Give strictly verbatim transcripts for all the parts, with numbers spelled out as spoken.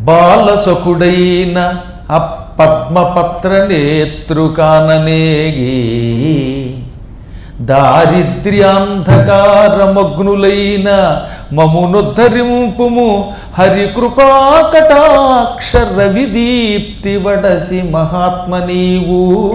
బాలసకుడైన అపద్మపత్ర నేతృకాననేగి దారిద్ర్యాంధకారమగ్నులైన మమునుద్ధరింపుము హరికృపాకటాక్ష రవిదీప్తి వడసి మహాత్మ నీవు.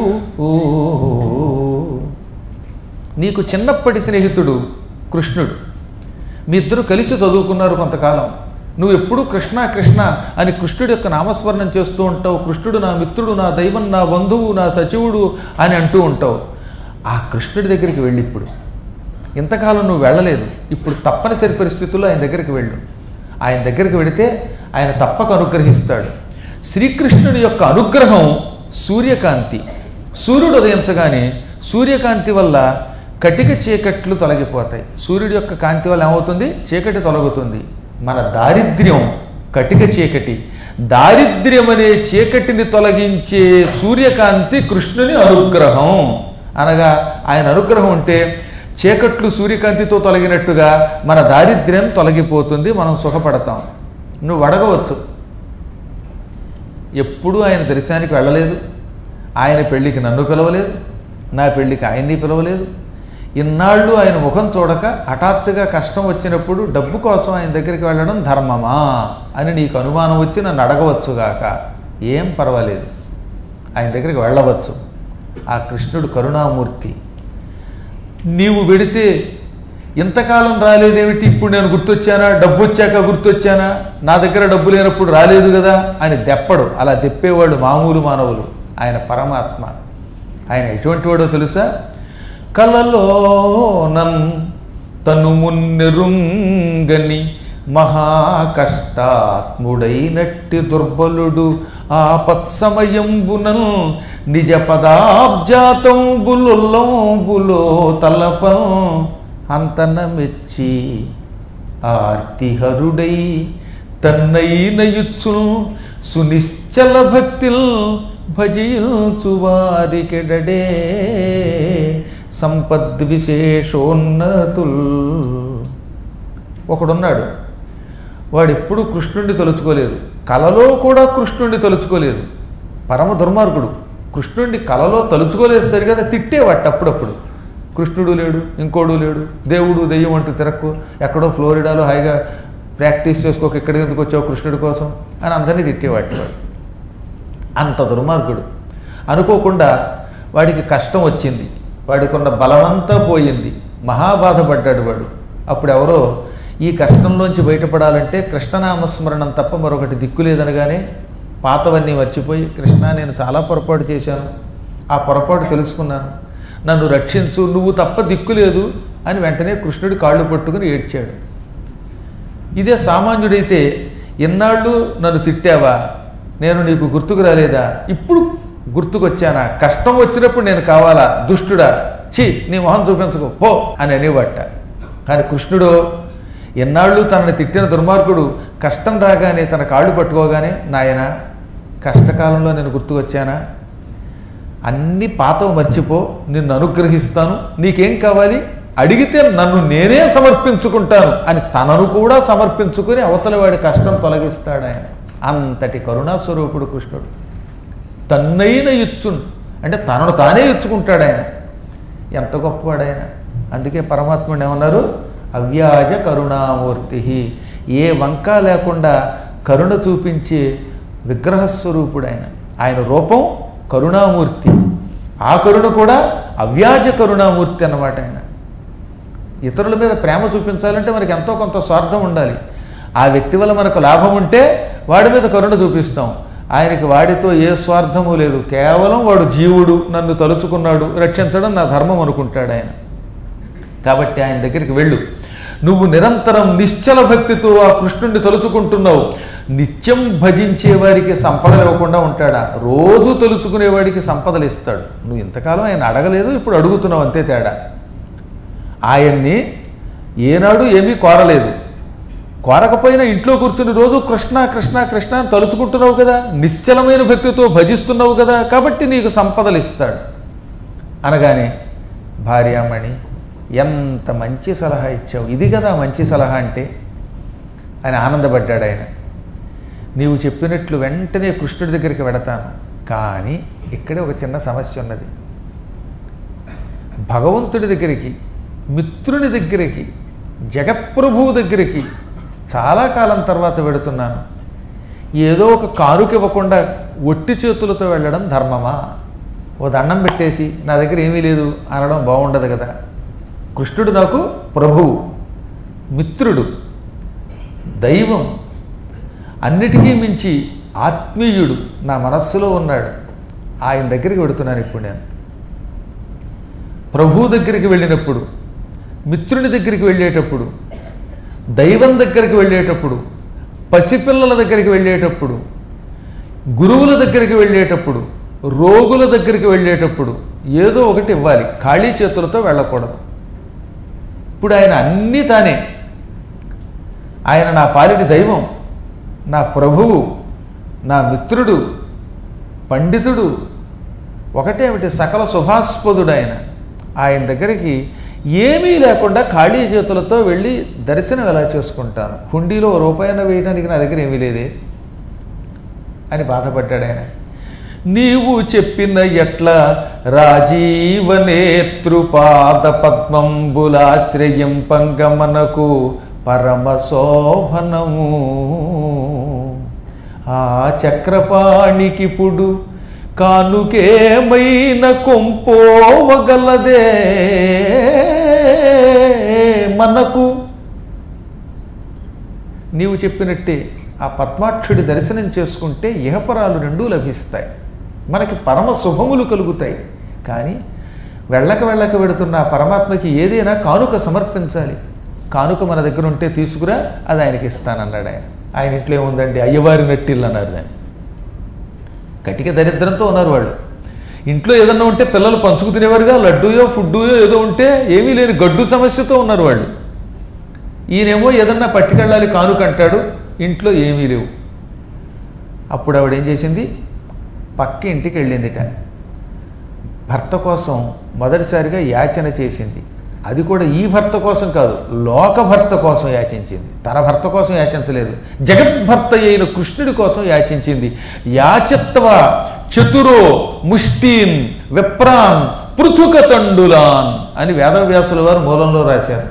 నీకు చిన్నప్పటి స్నేహితుడు కృష్ణుడు. మీ ఇద్దరు కలిసి చదువుకున్నారు కొంతకాలం. నువ్వు ఎప్పుడూ కృష్ణ కృష్ణ అని కృష్ణుడి యొక్క నామస్మరణం చేస్తూ ఉంటావు. కృష్ణుడు నా మిత్రుడు, నా దైవం, నా బంధువు, నా సచివుడు అని అంటూ ఉంటావు. ఆ కృష్ణుడి దగ్గరికి వెళ్ళి ఇప్పుడు ఇంతకాలం నువ్వు వెళ్ళలేదు. ఇప్పుడు తప్పనిసరి పరిస్థితుల్లో ఆయన దగ్గరికి వెళ్ళు. ఆయన దగ్గరికి వెళితే ఆయన తప్పక అనుగ్రహిస్తాడు. శ్రీకృష్ణుడి యొక్క అనుగ్రహం సూర్యకాంతి. సూర్యుడు ఉదయించగానే సూర్యకాంతి వల్ల కటిక చీకట్లు తొలగిపోతాయి. సూర్యుడి యొక్క కాంతి వల్ల ఏమవుతుంది? చీకటి తొలగుతుంది. మన దారిద్ర్యం కటిక చీకటి. దారిద్ర్యం అనే చీకటిని తొలగించే సూర్యకాంతి కృష్ణుని అనుగ్రహం. అనగా ఆయన అనుగ్రహం ఉంటే చీకట్లు సూర్యకాంతితో తొలగినట్టుగా మన దారిద్ర్యం తొలగిపోతుంది, మనం సుఖపడతాం. నువ్వు అడగవచ్చు, ఎప్పుడూ ఆయన దర్శనానికి వెళ్ళలేదు, ఆయన పెళ్ళికి నన్ను పిలవలేదు, నా పెళ్ళికి ఆయన్ని పిలవలేదు, ఇన్నాళ్ళు ఆయన ముఖం చూడక హఠాత్తుగా కష్టం వచ్చినప్పుడు డబ్బు కోసం ఆయన దగ్గరికి వెళ్ళడం ధర్మమా అని నీకు అనుమానం వచ్చి నన్ను అడగవచ్చుగాక. ఏం పర్వాలేదు, ఆయన దగ్గరికి వెళ్ళవచ్చు. ఆ కృష్ణుడు కరుణామూర్తి. నీవు వెడితే ఇంతకాలం రాలేదేమిటి, ఇప్పుడు నేను గుర్తొచ్చానా, డబ్బు వచ్చాక గుర్తొచ్చానా, నా దగ్గర డబ్బు లేనప్పుడు రాలేదు కదా అని దెప్పడు. అలా దెప్పేవాడు మామూలు మానవులు. ఆయన పరమాత్మ. ఆయన ఎటువంటి వాడో తెలుసా? కలలో నన్ తను మున్నెరుంగని మహాకష్టాత్ముడైనట్టి దుర్బలుడు ఆపత్సమయంబునన్ నిజ పదాబ్జాతంబులుల్లంబులో తలపం అంతన మెచ్చి ఆర్తిహరుడై తన్నైనయుచ్చుల్ సునిశ్చల భక్తిల్ భజిల్చువారికెడడే సంపద్విశేషోన్నతుల్. ఒకడున్నాడు, వాడెప్పుడు కృష్ణుడిని తలుచుకోలేదు, కలలో కూడా కృష్ణుడిని తలుచుకోలేదు. పరమ దుర్మార్గుడు. కృష్ణుడిని కలలో తలుచుకోలేదు సరిగా, తిట్టేవాట అప్పుడప్పుడు. కృష్ణుడు లేడు, ఇంకోడు లేడు, దేవుడు దెయ్యం అంటూ తిరక్కు, ఎక్కడో ఫ్లోరిడాలో హాయిగా ప్రాక్టీస్ చేసుకోక ఇక్కడికి ఎందుకు వచ్చావు కృష్ణుడి కోసం అని అందరినీ తిట్టేవాటి వాడు. అంత దుర్మార్గుడు. అనుకోకుండా వాడికి కష్టం వచ్చింది, వాడికి ఉన్న బలమంతా పోయింది, మహాబాధపడ్డాడు వాడు. అప్పుడు ఎవరో ఈ కష్టంలోంచి బయటపడాలంటే కృష్ణనామస్మరణం తప్ప మరొకటి దిక్కు లేదనగానే పాతవన్నీ మర్చిపోయి, కృష్ణ నేను చాలా పొరపాటు చేశాను, ఆ పొరపాటు తెలుసుకున్నాను, నన్ను రక్షించు, నువ్వు తప్ప దిక్కు లేదు అని వెంటనే కృష్ణుడి కాళ్ళు పట్టుకుని ఏడ్చాడు. ఇదే సామాన్యుడైతే, ఎన్నాళ్ళు నన్ను తిట్టావా, నేను నీకు గుర్తుకు రాలేదా, ఇప్పుడు గుర్తుకొచ్చానా, కష్టం వచ్చినప్పుడు నేను కావాలా, దుష్టుడా, ఛీ నీ మొహం చూపించుకో పో అని అనేవాట. కానీ కృష్ణుడు ఎన్నాళ్ళు తనని తిట్టిన దుర్మార్గుడు కష్టం రాగానే తన కాళ్ళు పట్టుకోగానే, నాయన కష్టకాలంలో నేను గుర్తుకొచ్చానా, అన్ని పాతవ మర్చిపో, నిన్ను అనుగ్రహిస్తాను, నీకేం కావాలి అడిగితే నన్ను నేనే సమర్పించుకుంటాను అని తనను కూడా సమర్పించుకుని అవతల వాడి కష్టం తొలగిస్తాడు ఆయన. అంతటి కరుణాస్వరూపుడు కృష్ణుడు. తన్నైన ఇచ్చును అంటే తనను తానే ఇచ్చుకుంటాడు ఆయన. ఎంత గొప్పవాడు ఆయన. అందుకే పరమాత్ముడు ఏమన్నారు? అవ్యాజ కరుణామూర్తి. ఏ వంక లేకుండా కరుణ చూపించే విగ్రహస్వరూపుడు ఆయన. ఆయన రూపం కరుణామూర్తి. ఆ కరుణ కూడా అవ్యాజ కరుణామూర్తి అన్నమాట ఆయన. ఇతరుల మీద ప్రేమ చూపించాలంటే మనకి ఎంతో కొంత స్వార్థం ఉండాలి. ఆ వ్యక్తి వల్ల మనకు లాభం ఉంటే వాడి మీద కరుణ చూపిస్తాం. ఆయనకి వాడితో ఏ స్వార్థము లేదు. కేవలం వాడు జీవుడు, నన్ను తలుచుకున్నాడు, రక్షించడం నా ధర్మం అనుకుంటాడు ఆయన. కాబట్టి ఆయన దగ్గరికి వెళ్ళు. నువ్వు నిరంతరం నిశ్చల భక్తితో ఆ కృష్ణుడిని తలుచుకుంటున్నావు. నిత్యం భజించే వారికి సంపదలు ఇవ్వకుండా ఉంటాడా? రోజు తలుచుకునేవాడికి సంపదలు ఇస్తాడు. నువ్వు ఇంతకాలం ఆయన అడగలేదు, ఇప్పుడు అడుగుతున్నావు, అంతే తేడా. ఆయన్ని ఏనాడు ఏమీ కోరలేదు. కోరకపోయినా ఇంట్లో కూర్చుని రోజు కృష్ణ కృష్ణ కృష్ణ అని తలుచుకుంటున్నావు కదా, నిశ్చలమైన భక్తితో భజిస్తున్నావు కదా, కాబట్టి నీకు సంపదలు ఇస్తాడు అనగానే, భార్యామణి ఎంత మంచి సలహా ఇచ్చావు, ఇది కదా మంచి సలహా అంటే అని ఆనందపడ్డాడు ఆయన. నీవు చెప్పినట్లు వెంటనే కృష్ణుడి దగ్గరికి వెడతాను. కానీ ఇక్కడే ఒక చిన్న సమస్య ఉన్నది. భగవంతుడి దగ్గరికి, మిత్రుని దగ్గరికి, జగత్ప్రభువు దగ్గరికి చాలా కాలం తర్వాత వెడుతున్నాను. ఏదో ఒక కానుక ఇవ్వకుండా ఒట్టి చేతులతో వెళ్ళడం ధర్మమా? ఓ దండం పెట్టేసి నా దగ్గర ఏమీ లేదు అనడం బాగుండదు కదా. కృష్ణుడు నాకు ప్రభువు, మిత్రుడు, దైవం, అన్నిటికీ మించి ఆత్మీయుడు నా మనస్సులో ఉన్నాడు. ఆయన దగ్గరికి వెడుతున్నాను ఇప్పుడు నేను. ప్రభువు దగ్గరికి వెళ్ళినప్పుడు, మిత్రుని దగ్గరికి వెళ్ళేటప్పుడు, దైవం దగ్గరికి వెళ్ళేటప్పుడు, పసిపిల్లల దగ్గరికి వెళ్ళేటప్పుడు, గురువుల దగ్గరికి వెళ్ళేటప్పుడు, రోగుల దగ్గరికి వెళ్ళేటప్పుడు ఏదో ఒకటి ఇవ్వాలి. ఖాళీ చేతులతో వెళ్ళకూడదు. ఇప్పుడు ఆయన అన్నీ తానే. ఆయన నా పాలిటి దైవం, నా ప్రభువు, నా మిత్రుడు, పండితుడు, ఒకటేమిటి సకల శుభాస్పదుడు ఆయన. ఆయన దగ్గరికి ఏమీ లేకుండా ఖాళీ చేతులతో వెళ్ళి దర్శనం ఎలా చేసుకుంటాను? హుండీలో రూపాయన వేయడానికి నా దగ్గర ఏమీ లేదే అని బాధపడ్డాడు ఆయన. నీవు చెప్పిన ఎట్ల రాజీవనేతృపాద పద్మంబులాశ్రయం పంగమనకు పరమ శోభనము. ఆ చక్రపాణికిప్పుడు కానుకేమైన కొంపోవగలదే మనకు. నీవు చెప్పినట్టే ఆ పద్మాక్షుడి దర్శనం చేసుకుంటే ఇహపరాలు రెండూ లభిస్తాయి, మనకి పరమ శుభములు కలుగుతాయి. కానీ వెళ్ళక వెళ్ళక వెడుతున్న ఆ పరమాత్మకి ఏదైనా కానుక సమర్పించాలి. కానుక మన దగ్గర ఉంటే తీసుకురా, అది ఆయనకి ఇస్తానన్నాడు ఆయన. ఆయన ఇంట్లో ఏముందండి, అయ్యవారి నెట్టిల్లు అన్నారు దాన్ని. కటిక దరిద్రంతో ఉన్నారు వాళ్ళు. ఇంట్లో ఏదన్నా ఉంటే పిల్లలు పంచుకు తినేవారుగా, లడ్డూయో ఫుడ్డుయో ఏదో ఉంటే ఏమీ లేని గడ్డు సమస్యతో ఉన్నారు వాళ్ళు. ఈయనేమో ఏదన్నా పట్టుకెళ్ళాలి కానుక అంటాడు, ఇంట్లో ఏమీ లేవు. అప్పుడు ఆవిడ ఏం చేసింది, పక్క ఇంటికి వెళ్ళిందిట. భర్త కోసం మొదటిసారిగా యాచన చేసింది. అది కూడా ఈ భర్త కోసం కాదు, లోక భర్త కోసం యాచించింది. తన భర్త కోసం యాచించలేదు, జగద్భర్త అయిన కృష్ణుడి కోసం యాచించింది. యాచత్వ చతురో ముష్టీన్ విప్రాన్ పృథుక తండులాన్ అని వేదవ్యాసుల వారు మూలంలో రాశారు.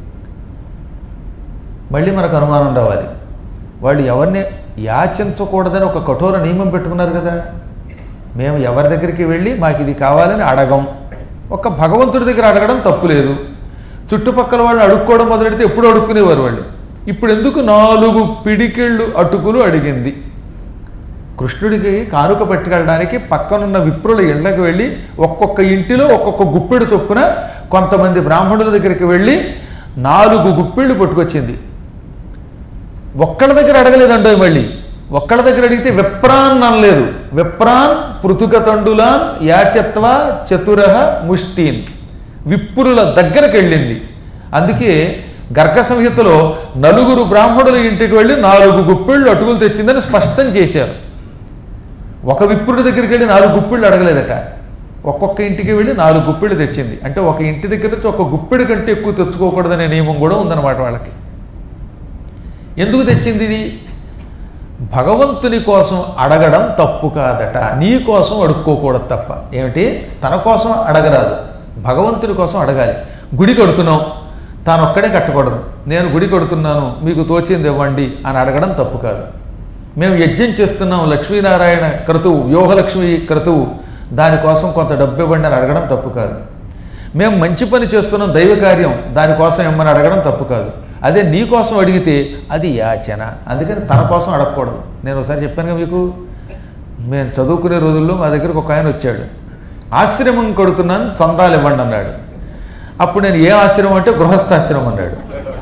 మళ్ళీ మనకు అనుమానం రావాలి, వాళ్ళు ఎవరిని యాచించకూడదని ఒక కఠోర నియమం పెట్టుకున్నారు కదా. మేము ఎవరి దగ్గరికి వెళ్ళి మాకు ఇది కావాలని అడగం. ఒక భగవంతుడి దగ్గర అడగడం తప్పులేదు. చుట్టుపక్కల వాళ్ళు అడుక్కోవడం మొదలెడితే ఎప్పుడు అడుక్కునేవారు వాళ్ళు. ఇప్పుడు ఎందుకు నాలుగు పిడికిళ్ళు అటుకులు అడిగింది? కృష్ణుడికి కానుక పట్టుకెళ్ళడానికి పక్కనున్న విప్రుల ఇళ్ళకి వెళ్ళి ఒక్కొక్క ఇంటిలో ఒక్కొక్క గుప్పెడు చొప్పున కొంతమంది బ్రాహ్మణుల దగ్గరికి వెళ్ళి నాలుగు గుప్పిళ్ళు పట్టుకొచ్చింది. ఒక్కళ్ళ దగ్గర అడగలేదండో, మళ్ళీ ఒక్కళ్ళ దగ్గర అడిగితే విప్రాన్ అనలేదు. విప్రాన్ పృథుక తండులాన్ యాచత్వ చతురః ముష్టీన్, విప్రుల దగ్గరకు వెళ్ళింది. అందుకే గర్గ సంహితలో నలుగురు బ్రాహ్మణుల ఇంటికి వెళ్ళి నాలుగు గుప్పిళ్ళు అటుకులు తెచ్చిందని స్పష్టం చేశారు. ఒక విప్రుడి దగ్గరికి వెళ్ళి నాలుగు గుప్పిళ్ళు అడగలేదట, ఒక్కొక్క ఇంటికి వెళ్ళి నాలుగు గుప్పిళ్ళు తెచ్చింది. అంటే ఒక ఇంటి దగ్గర నుంచి ఒక గుప్పిడి కంటే ఎక్కువ తెచ్చుకోకూడదనే నియమం కూడా ఉందన్నమాట వాళ్ళకి. ఎందుకు తెచ్చింది ఇది? భగవంతుని కోసం అడగడం తప్పు కాదట, నీ కోసం అడుక్కోకూడదు తప్ప. ఏమిటి? తన కోసం అడగరాదు, భగవంతుని కోసం అడగాలి. గుడి కడుతున్నాం, తాను ఒక్కడే కట్టకూడదు. నేను గుడి కడుతున్నాను, మీకు తోచింది ఇవ్వండి అని అడగడం తప్పు కాదు. మేము యజ్ఞం చేస్తున్నాం, లక్ష్మీనారాయణ క్రతువు, యోగలక్ష్మి క్రతువు, దానికోసం కొంత డబ్బు ఇవ్వండి అని అడగడం తప్పు కాదు. మేము మంచి పని చేస్తున్నాం, దైవ కార్యం, దానికోసం ఇమ్మని అడగడం తప్పు కాదు. అదే నీ కోసం అడిగితే అది యాచన. అందుకని తన కోసం అడగకూడదు. నేను ఒకసారి చెప్పానుగా మీకు, మేము చదువుకునే రోజుల్లో మా దగ్గరకు ఒక ఆయన వచ్చాడు, ఆశ్రమం కడుతున్నాను చందాలు ఇవ్వండి అన్నాడు. అప్పుడు నేను ఏ ఆశ్రమం అంటే గృహస్థాశ్రమం అన్నాడు.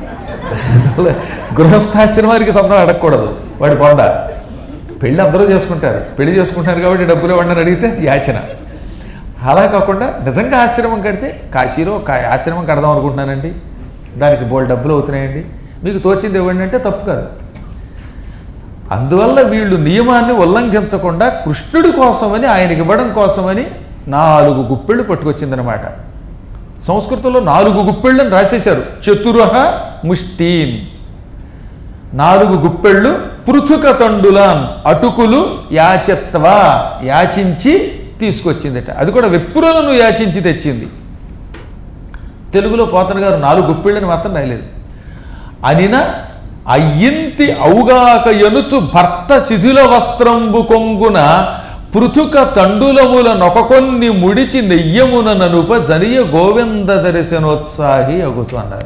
గృహస్థాశ్రమానికి చందాలు అడగకూడదు, వాడి కొండ. పెళ్ళి అందరూ చేసుకుంటారు, పెళ్లి చేసుకుంటారు కాబట్టి డబ్బులు ఇవ్వండి అని అడిగితే యాచన. అలా కాకుండా నిజంగా ఆశ్రమం కడితే, కాశీలో ఆశ్రమం కడదాం అనుకుంటున్నానండి, దానికి బోల్ డబ్బులు అవుతున్నాయండి, మీకు తోచింది ఇవ్వండి అంటే తప్పు కాదు. అందువల్ల వీళ్ళు నియమాన్ని ఉల్లంఘించకుండా కృష్ణుడి కోసమని, ఆయనకి ఇవ్వడం కోసమని నాలుగు గుప్పెళ్ళు పట్టుకొచ్చిందనమాట. సంస్కృతంలో నాలుగు గుప్పెళ్ళని రాసేశారు, చతురః ముష్టీన్, నాలుగు గుప్పెళ్ళు పృథుక తండులాన్ అటుకులు యాచత్వ యాచించి తీసుకొచ్చిందట. అది కూడా విప్రులను యాచించి తెచ్చింది. తెలుగులో పోతన గారు నాలుగు గుప్పిళ్ళని మాత్రం రాయలేదు. అనిన అయ్యింతి ఔగాక ఎనుచు భర్త శిథిల వస్త్రంబు కొంగున పృథుక తండులముల నొకకొన్ని ముడిచి నెయ్యమున ననుప జనియ గోవింద దర్శనోత్సాహి అగుచు అన్నారు.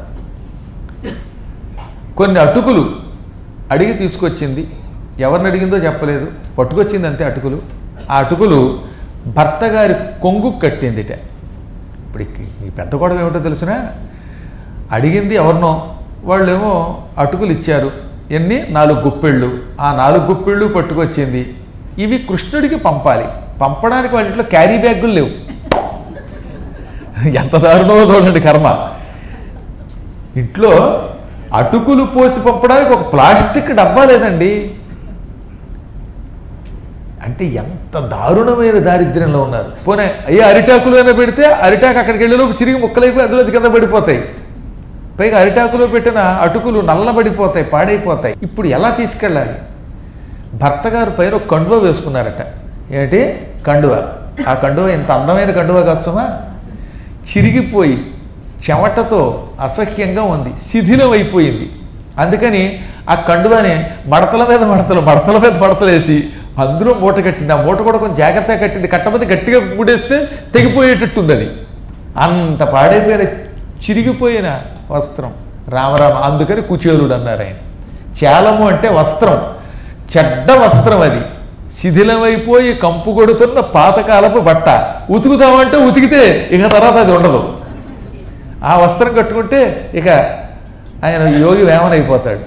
కొన్ని అటుకులు అడిగి తీసుకొచ్చింది. ఎవరిని అడిగిందో చెప్పలేదు, పట్టుకొచ్చింది అంతే అటుకులు. ఆ అటుకులు భర్త గారి కొంగు కట్టిందిట. ఇప్పుడు ఈ పెద్ద గొడవ ఏమిటో తెలిసినా, అడిగింది ఎవరినో, వాళ్ళేమో అటుకులు ఇచ్చారు. ఎన్ని? నాలుగు గుప్పెళ్ళు. ఆ నాలుగు గుప్పెళ్ళు పట్టుకొచ్చింది. ఇవి కృష్ణుడికి పంపాలి. పంపడానికి వాళ్ళ ఇంట్లో క్యారీ బ్యాగులు లేవు. ఎంత దారుణమో చూడండి కర్మ. ఇంట్లో అటుకులు పోసి పంపడానికి ఒక ప్లాస్టిక్ డబ్బా లేదండి. అంటే ఎంత దారుణమైన దారిద్ర్యంలో ఉన్నారు. పోనీ అయ్యే అరిటాకులు అయినా పెడితే అరిటాకు అక్కడికి వెళ్ళేలోపు చిరిగి ముక్కలైపోయి అందులో కింద పడిపోతాయి. పైగా అరిటాకులో పెట్టిన అటుకులు నల్లబడిపోతాయి, పాడైపోతాయి. ఇప్పుడు ఎలా తీసుకెళ్ళాలి? భర్త గారు పైన ఒక కండువ వేసుకున్నారట. ఏంటి కండువ? ఆ కండువ ఇంత అందమైన కండువ కాస్తమా, చిరిగిపోయి చెమటతో అసహ్యంగా ఉంది, శిథిలం అయిపోయింది. అందుకని ఆ కండువాని మడతల మీద మడతలు మడతల మీద మడతలు వేసి అందులో మూట కట్టింది. ఆ మూట కూడా కొంచెం జాగ్రత్తగా కట్టింది. కట్టకపోతే గట్టిగా ముడేస్తే తెగిపోయేటట్టుంది. అది అంత పాడైపోయిన చిరిగిపోయిన వస్త్రం. రామరామ. అందుకని కుచేలుడు అన్నారు ఆయన. చాలము అంటే వస్త్రం, చెడ్డ వస్త్రం. అది శిథిలమైపోయి కంపు కొడుతున్న పాతకాలపు బట్ట. ఉతుకుతామంటే ఉతికితే ఇక తర్వాత అది ఉండదు. ఆ వస్త్రం కట్టుకుంటే ఇక ఆయన యోగి వేమనైపోతాడు.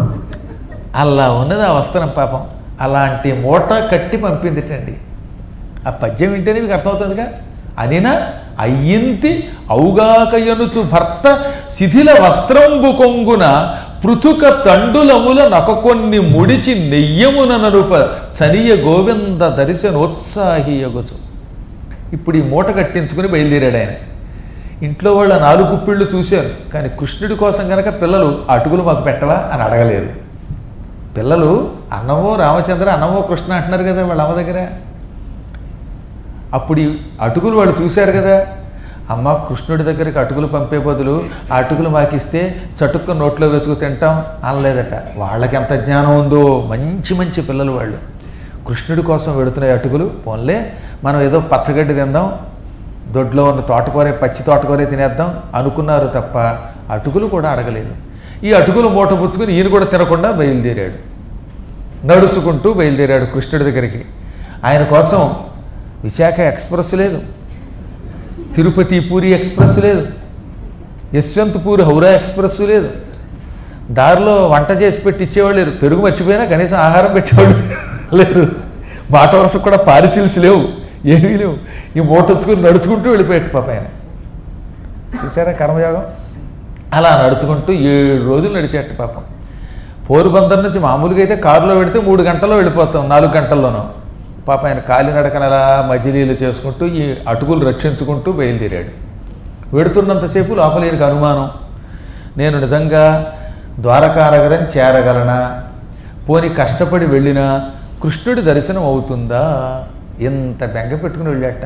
అలా ఉన్నది ఆ వస్త్రం పాపం. అలాంటి మూట కట్టి పంపిందిటండి. ఆ పద్యం వింటేనే మీకు అర్థమవుతుందిగా. అనినా అయ్యింతి ఔగాక ఎనుచు భర్త శిథిల వస్త్రంబు కొంగున పృథుక తండులముల నొకకొన్ని ముడిచి నెయ్యమున నరుప చనియ గోవింద దర్శనోత్సాహి అగుచు. ఇప్పుడు ఈ మూట కట్టించుకుని బయలుదేరాడు ఆయన. ఇంట్లో వాళ్ళ నాలుగు గుప్పిళ్ళు చూశారు. కానీ కృష్ణుడి కోసం కనుక పిల్లలు అటుకులు మాకు పెట్టవా అని అడగలేదు. పిల్లలు అన్నమో రామచంద్ర అన్నమో కృష్ణ అంటున్నారు కదా వాళ్ళ అమ్మ దగ్గర. అప్పుడు ఈ అటుకులు వాళ్ళు చూశారు కదా. అమ్మ కృష్ణుడి దగ్గరికి అటుకులు పంపే బదులు ఆ అటుకులు మాకిస్తే చటుక్క నోట్లో వేసుకు తింటాం అనలేదట. వాళ్ళకి ఎంత జ్ఞానం ఉందో. మంచి మంచి పిల్లలు వాళ్ళు. కృష్ణుడి కోసం వెడుతున్నాయి అటుకులు. పోన్లే మనం ఏదో పచ్చగడ్డి తిందాం, దొడ్లో ఉన్న తోటకూరే పచ్చి తోటకూరే తినేద్దాం అనుకున్నారు తప్ప అటుకులు కూడా అడగలేదు. ఈ అటుకులు మూట పుచ్చుకుని ఈయన కూడా తినకుండా బయలుదేరాడు. నడుచుకుంటూ బయలుదేరాడు కృష్ణుడి దగ్గరికి. ఆయన కోసం విశాఖ ఎక్స్ప్రెస్ లేదు, తిరుపతి పూరి ఎక్స్ప్రెస్ లేదు, యశ్వంతపూర్ హౌరా ఎక్స్ప్రెస్ లేదు. దారిలో వంట చేసి పెట్టి ఇచ్చేవాళ్ళు లేరు. పెరుగు మర్చిపోయినా కనీసం ఆహారం పెట్టేవాళ్ళు లేరు. మాట వరుసకు కూడా పార్సిల్స్ లేవు, ఏమీ లేవు. ఈ మూట వచ్చుకుని నడుచుకుంటూ వెళ్ళిపోయాడు పాప ఆయన. చూసారా కర్మయోగం. అలా నడుచుకుంటూ ఏడు రోజులు నడిచేట పాపం. పోరుబందర్ నుంచి మామూలుగా అయితే కారులో పెడితే మూడు గంటల్లో వెళ్ళిపోతాం, నాలుగు గంటల్లోనూ. పాప ఆయన కాలినడకన అలా మధ్యలీలు చేసుకుంటూ ఈ అటుకులు రక్షించుకుంటూ బయలుదేరాడు. వెడుతున్నంతసేపు లోపల ఈయనకు అనుమానం, నేను నిజంగా ద్వారకానగరం చేరగలనా? పోని కష్టపడి వెళ్ళినా కృష్ణుడి దర్శనం అవుతుందా? ఎంత బెంగ పెట్టుకుని వెళ్ళాట.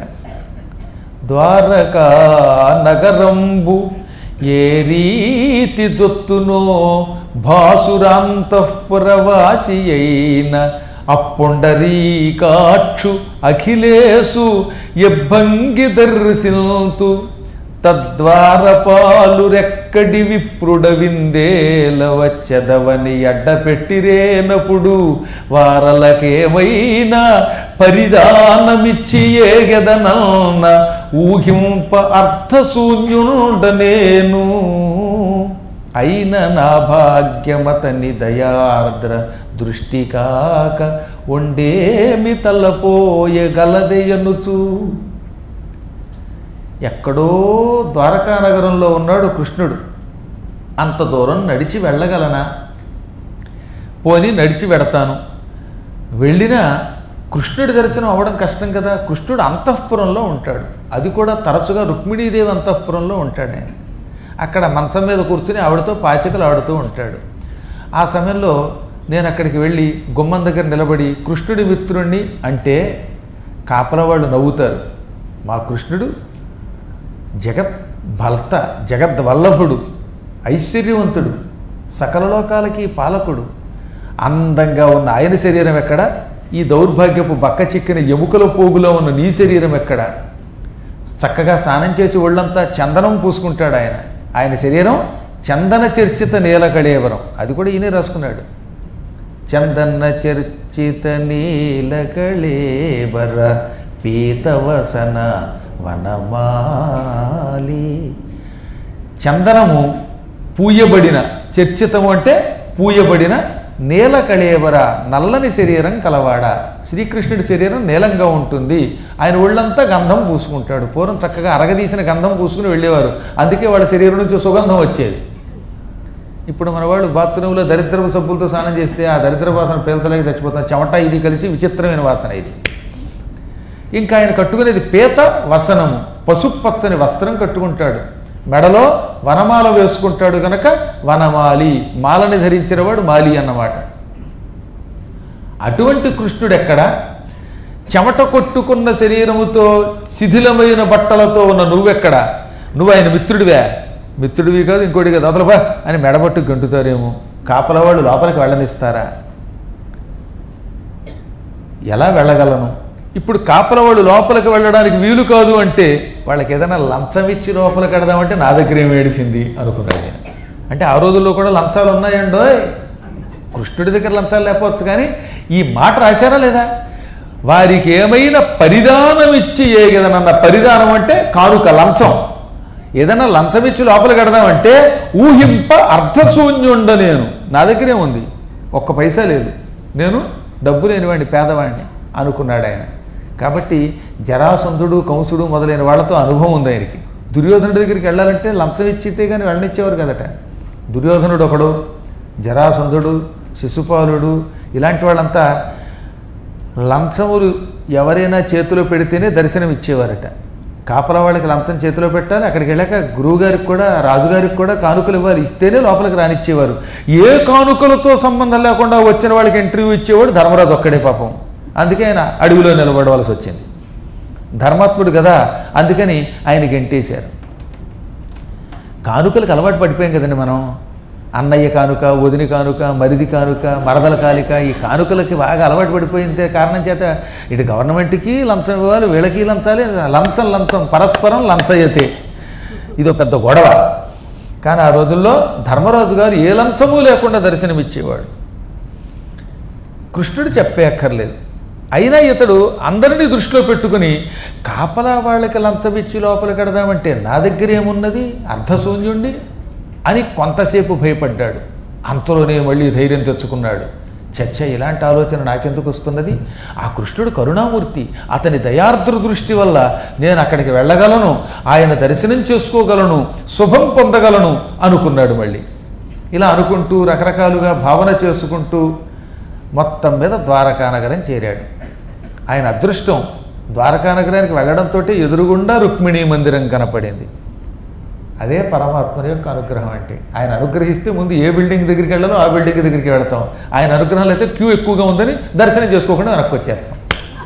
ద్వారకా నగరంబు ఏ రీతి జొత్తునో భాసురాంతఃపురవాసి అయిన అప్పుండరీకాక్షు అఖిలేసు ఎబ్బంగి దర్శింతు తద్వారపాలు రెక్కడి విప్రుడ విందేల వచ్చదవని అడ్డపెట్టిరేనప్పుడు వారలకేమైనా పరిధానమిచ్చి ఏగెదనల్న ఊహింప అర్థశూన్యుండనేను అయిన నా భాగ్యమతని దయార్ద్ర దృష్టి కాక ఉండేమి తలపోయగలదెయనుచు. ఎక్కడో ద్వారకానగరంలో ఉన్నాడు కృష్ణుడు. అంత దూరం నడిచి వెళ్ళగలనా? పోని నడిచి వెడతాను. వెళ్ళినా కృష్ణుడి దర్శనం అవ్వడం కష్టం కదా. కృష్ణుడు అంతఃపురంలో ఉంటాడు. అది కూడా తరచుగా రుక్మిణీదేవి అంతఃపురంలో ఉంటాడు ఆయన. అక్కడ మంచం మీద కూర్చుని ఆవిడతో పాచికలు ఆడుతూ ఉంటాడు. ఆ సమయంలో నేను అక్కడికి వెళ్ళి గుమ్మం దగ్గర నిలబడి కృష్ణుడి మిత్రుణ్ణి అంటే కాపల వాళ్ళు నవ్వుతారు. మా కృష్ణుడు జగత్ భర్త, జగద్వల్లభుడు, ఐశ్వర్యవంతుడు, సకల లోకాలకి పాలకుడు. అందంగా ఉన్న ఆయన శరీరం ఎక్కడ? ఈ దౌర్భాగ్యపు బక్క చిక్కిన ఎముకల పోగులో ఉన్న నీ శరీరం ఎక్కడ? చక్కగా స్నానం చేసి ఒళ్ళంతా చందనం పూసుకుంటాడు ఆయన. ఆయన శరీరం చందన చర్చిత నీలకళేవరం. అది కూడా ఈయనే రాసుకున్నాడు. చందన చర్చిత నీలకళేవర పీతవసన వనమాలి. చందనము పూయబడిన, చర్చితము అంటే పూయబడిన, నీలకళేవర నల్లని శరీరం కలవాడ. శ్రీకృష్ణుడి శరీరం నీలంగా ఉంటుంది. ఆయన ఒళ్ళంతా గంధం పూసుకుంటాడు. పూర్వం చక్కగా అరగదీసిన గంధం పూసుకుని వెళ్ళేవారు. అందుకే వాళ్ళ శరీరం నుంచి సుగంధం వచ్చేది. ఇప్పుడు మన వాళ్ళు బాత్రూంలో దరిద్రపు సబ్బులతో స్నానం చేస్తే ఆ దరిద్ర వాసన పేల్చలేక చచ్చిపోతాం. చెమట ఇది కలిసి విచిత్రమైన వాసన ఇది. ఇంకా ఆయన కట్టుకునేది పీత వసనము, పసుపు పచ్చని వస్త్రం కట్టుకుంటాడు. మెడలో వనమాల వేసుకుంటాడు కనుక వనమాలి, మాలని ధరించిన వాడు మాలి అన్నమాట. అటువంటి కృష్ణుడు ఎక్కడ? చెమట కొట్టుకున్న శరీరముతో శిథిలమైన బట్టలతో ఉన్న నువ్వెక్కడ? నువ్వు ఆయన మిత్రుడివే? మిత్రుడివి కాదు, ఇంకోటి కాదు, అదలబా అని మెడబట్టు గంటుతారేమో. కాపల వాళ్ళు లోపలికి వెళ్ళనిస్తారా? ఎలా వెళ్ళగలను? ఇప్పుడు కాపల వాళ్ళు లోపలికి వెళ్ళడానికి వీలు కాదు అంటే వాళ్ళకి ఏదైనా లంచం ఇచ్చి లోపలికి వెడదామంటే నా దగ్గర ఏమి ఏడిసింది అనుకున్నాడు నేను. అంటే ఆ రోజుల్లో కూడా లంచాలు ఉన్నాయండో. కృష్ణుడి దగ్గర లంచాలు లేకపోవచ్చు, కానీ ఈ మాట రాశారా లేదా? వారికి ఏమైనా పరిధానం ఇచ్చి ఏదనన్న పరిధానం అంటే కానుక, లంచం. ఏదైనా లంచం ఇచ్చి లోపలికి వెడదామంటే ఊహింప అర్ధశూన్యుండ నేను. నా దగ్గరే ఉంది, ఒక్క పైసా లేదు, నేను డబ్బు లేనివాడిని, పేదవాడిని అనుకున్నాడు ఆయన. కాబట్టి జరాసంధుడు, కంసుడు మొదలైన వాళ్ళతో అనుభవం ఉంది ఆయనకి. దుర్యోధనుడి దగ్గరికి వెళ్ళాలంటే లంచం ఇచ్చితే కానీ వెళ్ళనిచ్చేవారు కదట. దుర్యోధనుడు ఒకడు, జరాసంధుడు, శిశుపాలుడు, ఇలాంటి వాళ్ళంతా లంచములు ఎవరైనా చేతిలో పెడితేనే దర్శనం ఇచ్చేవారట. కాపలా వాళ్ళకి లంచం చేతిలో పెట్టాలి. అక్కడికి వెళ్ళాక గురువుగారికి కూడా, రాజుగారికి కూడా కానుకలు ఇవ్వాలి, ఇస్తేనే లోపలికి రానిచ్చేవారు. ఏ కానుకలతో సంబంధం లేకుండా వచ్చిన వాళ్ళకి ఇంటర్వ్యూ ఇచ్చేవాడు ధర్మరాజు ఒక్కడే పాపం. అందుకే ఆయన అడవిలో నిలబడవలసి వచ్చింది. ధర్మాత్ముడు కదా, అందుకని ఆయన గెంటేశారు. కానుకలకు అలవాటు పడిపోయాం కదండి మనం. అన్నయ్య కానుక, వదిని కానుక, మరిది కానుక, మరదల కాలిక, ఈ కానుకలకి బాగా అలవాటు పడిపోయిందే కారణం చేత ఇటు గవర్నమెంట్కి లంచం ఇవ్వాలి, వీళ్ళకి లంచాలి, లంచం లంచం పరస్పరం లంచయ్యతే. ఇదో పెద్ద గొడవ. కానీ ఆ రోజుల్లో ధర్మరాజు గారు ఏ లంచము లేకుండా దర్శనమిచ్చేవాడు. కృష్ణుడు చెప్పే అక్కర్లేదు. అయినా ఇతడు అందరినీ దృష్టిలో పెట్టుకుని కాపలా వాళ్ళకి లంచమిచ్చి లోపలికి కడదామంటే నా దగ్గర ఏమున్నది, అర్ధశూన్యుండి అని కొంతసేపు భయపడ్డాడు. అంతలోనే మళ్ళీ ధైర్యం తెచ్చుకున్నాడు. చచ్చ, ఇలాంటి ఆలోచన నాకెందుకు వస్తున్నది? ఆ కృష్ణుడు కరుణామూర్తి, అతని దయార్ద్ర దృష్టి వల్ల నేను అక్కడికి వెళ్ళగలను, ఆయన దర్శనం చేసుకోగలను, శుభం పొందగలను అనుకున్నాడు. మళ్ళీ ఇలా అనుకుంటూ రకరకాలుగా భావన చేసుకుంటూ మొత్తం మీద ద్వారకానగరం చేరాడు. ఆయన అదృష్టం, ద్వారకానగరానికి వెళ్ళడంతో ఎదురుగుండా రుక్మిణీ మందిరం కనపడింది. అదే పరమాత్మ యొక్క అనుగ్రహం అంటే. ఆయన అనుగ్రహిస్తే ముందు ఏ బిల్డింగ్ దగ్గరికి వెళ్ళాలో ఆ బిల్డింగ్ దగ్గరికి వెళతాం. ఆయన అనుగ్రహం అయితే క్యూ ఎక్కువగా ఉందని దర్శనం చేసుకోకుండా వెనక్కి వచ్చేస్తాం.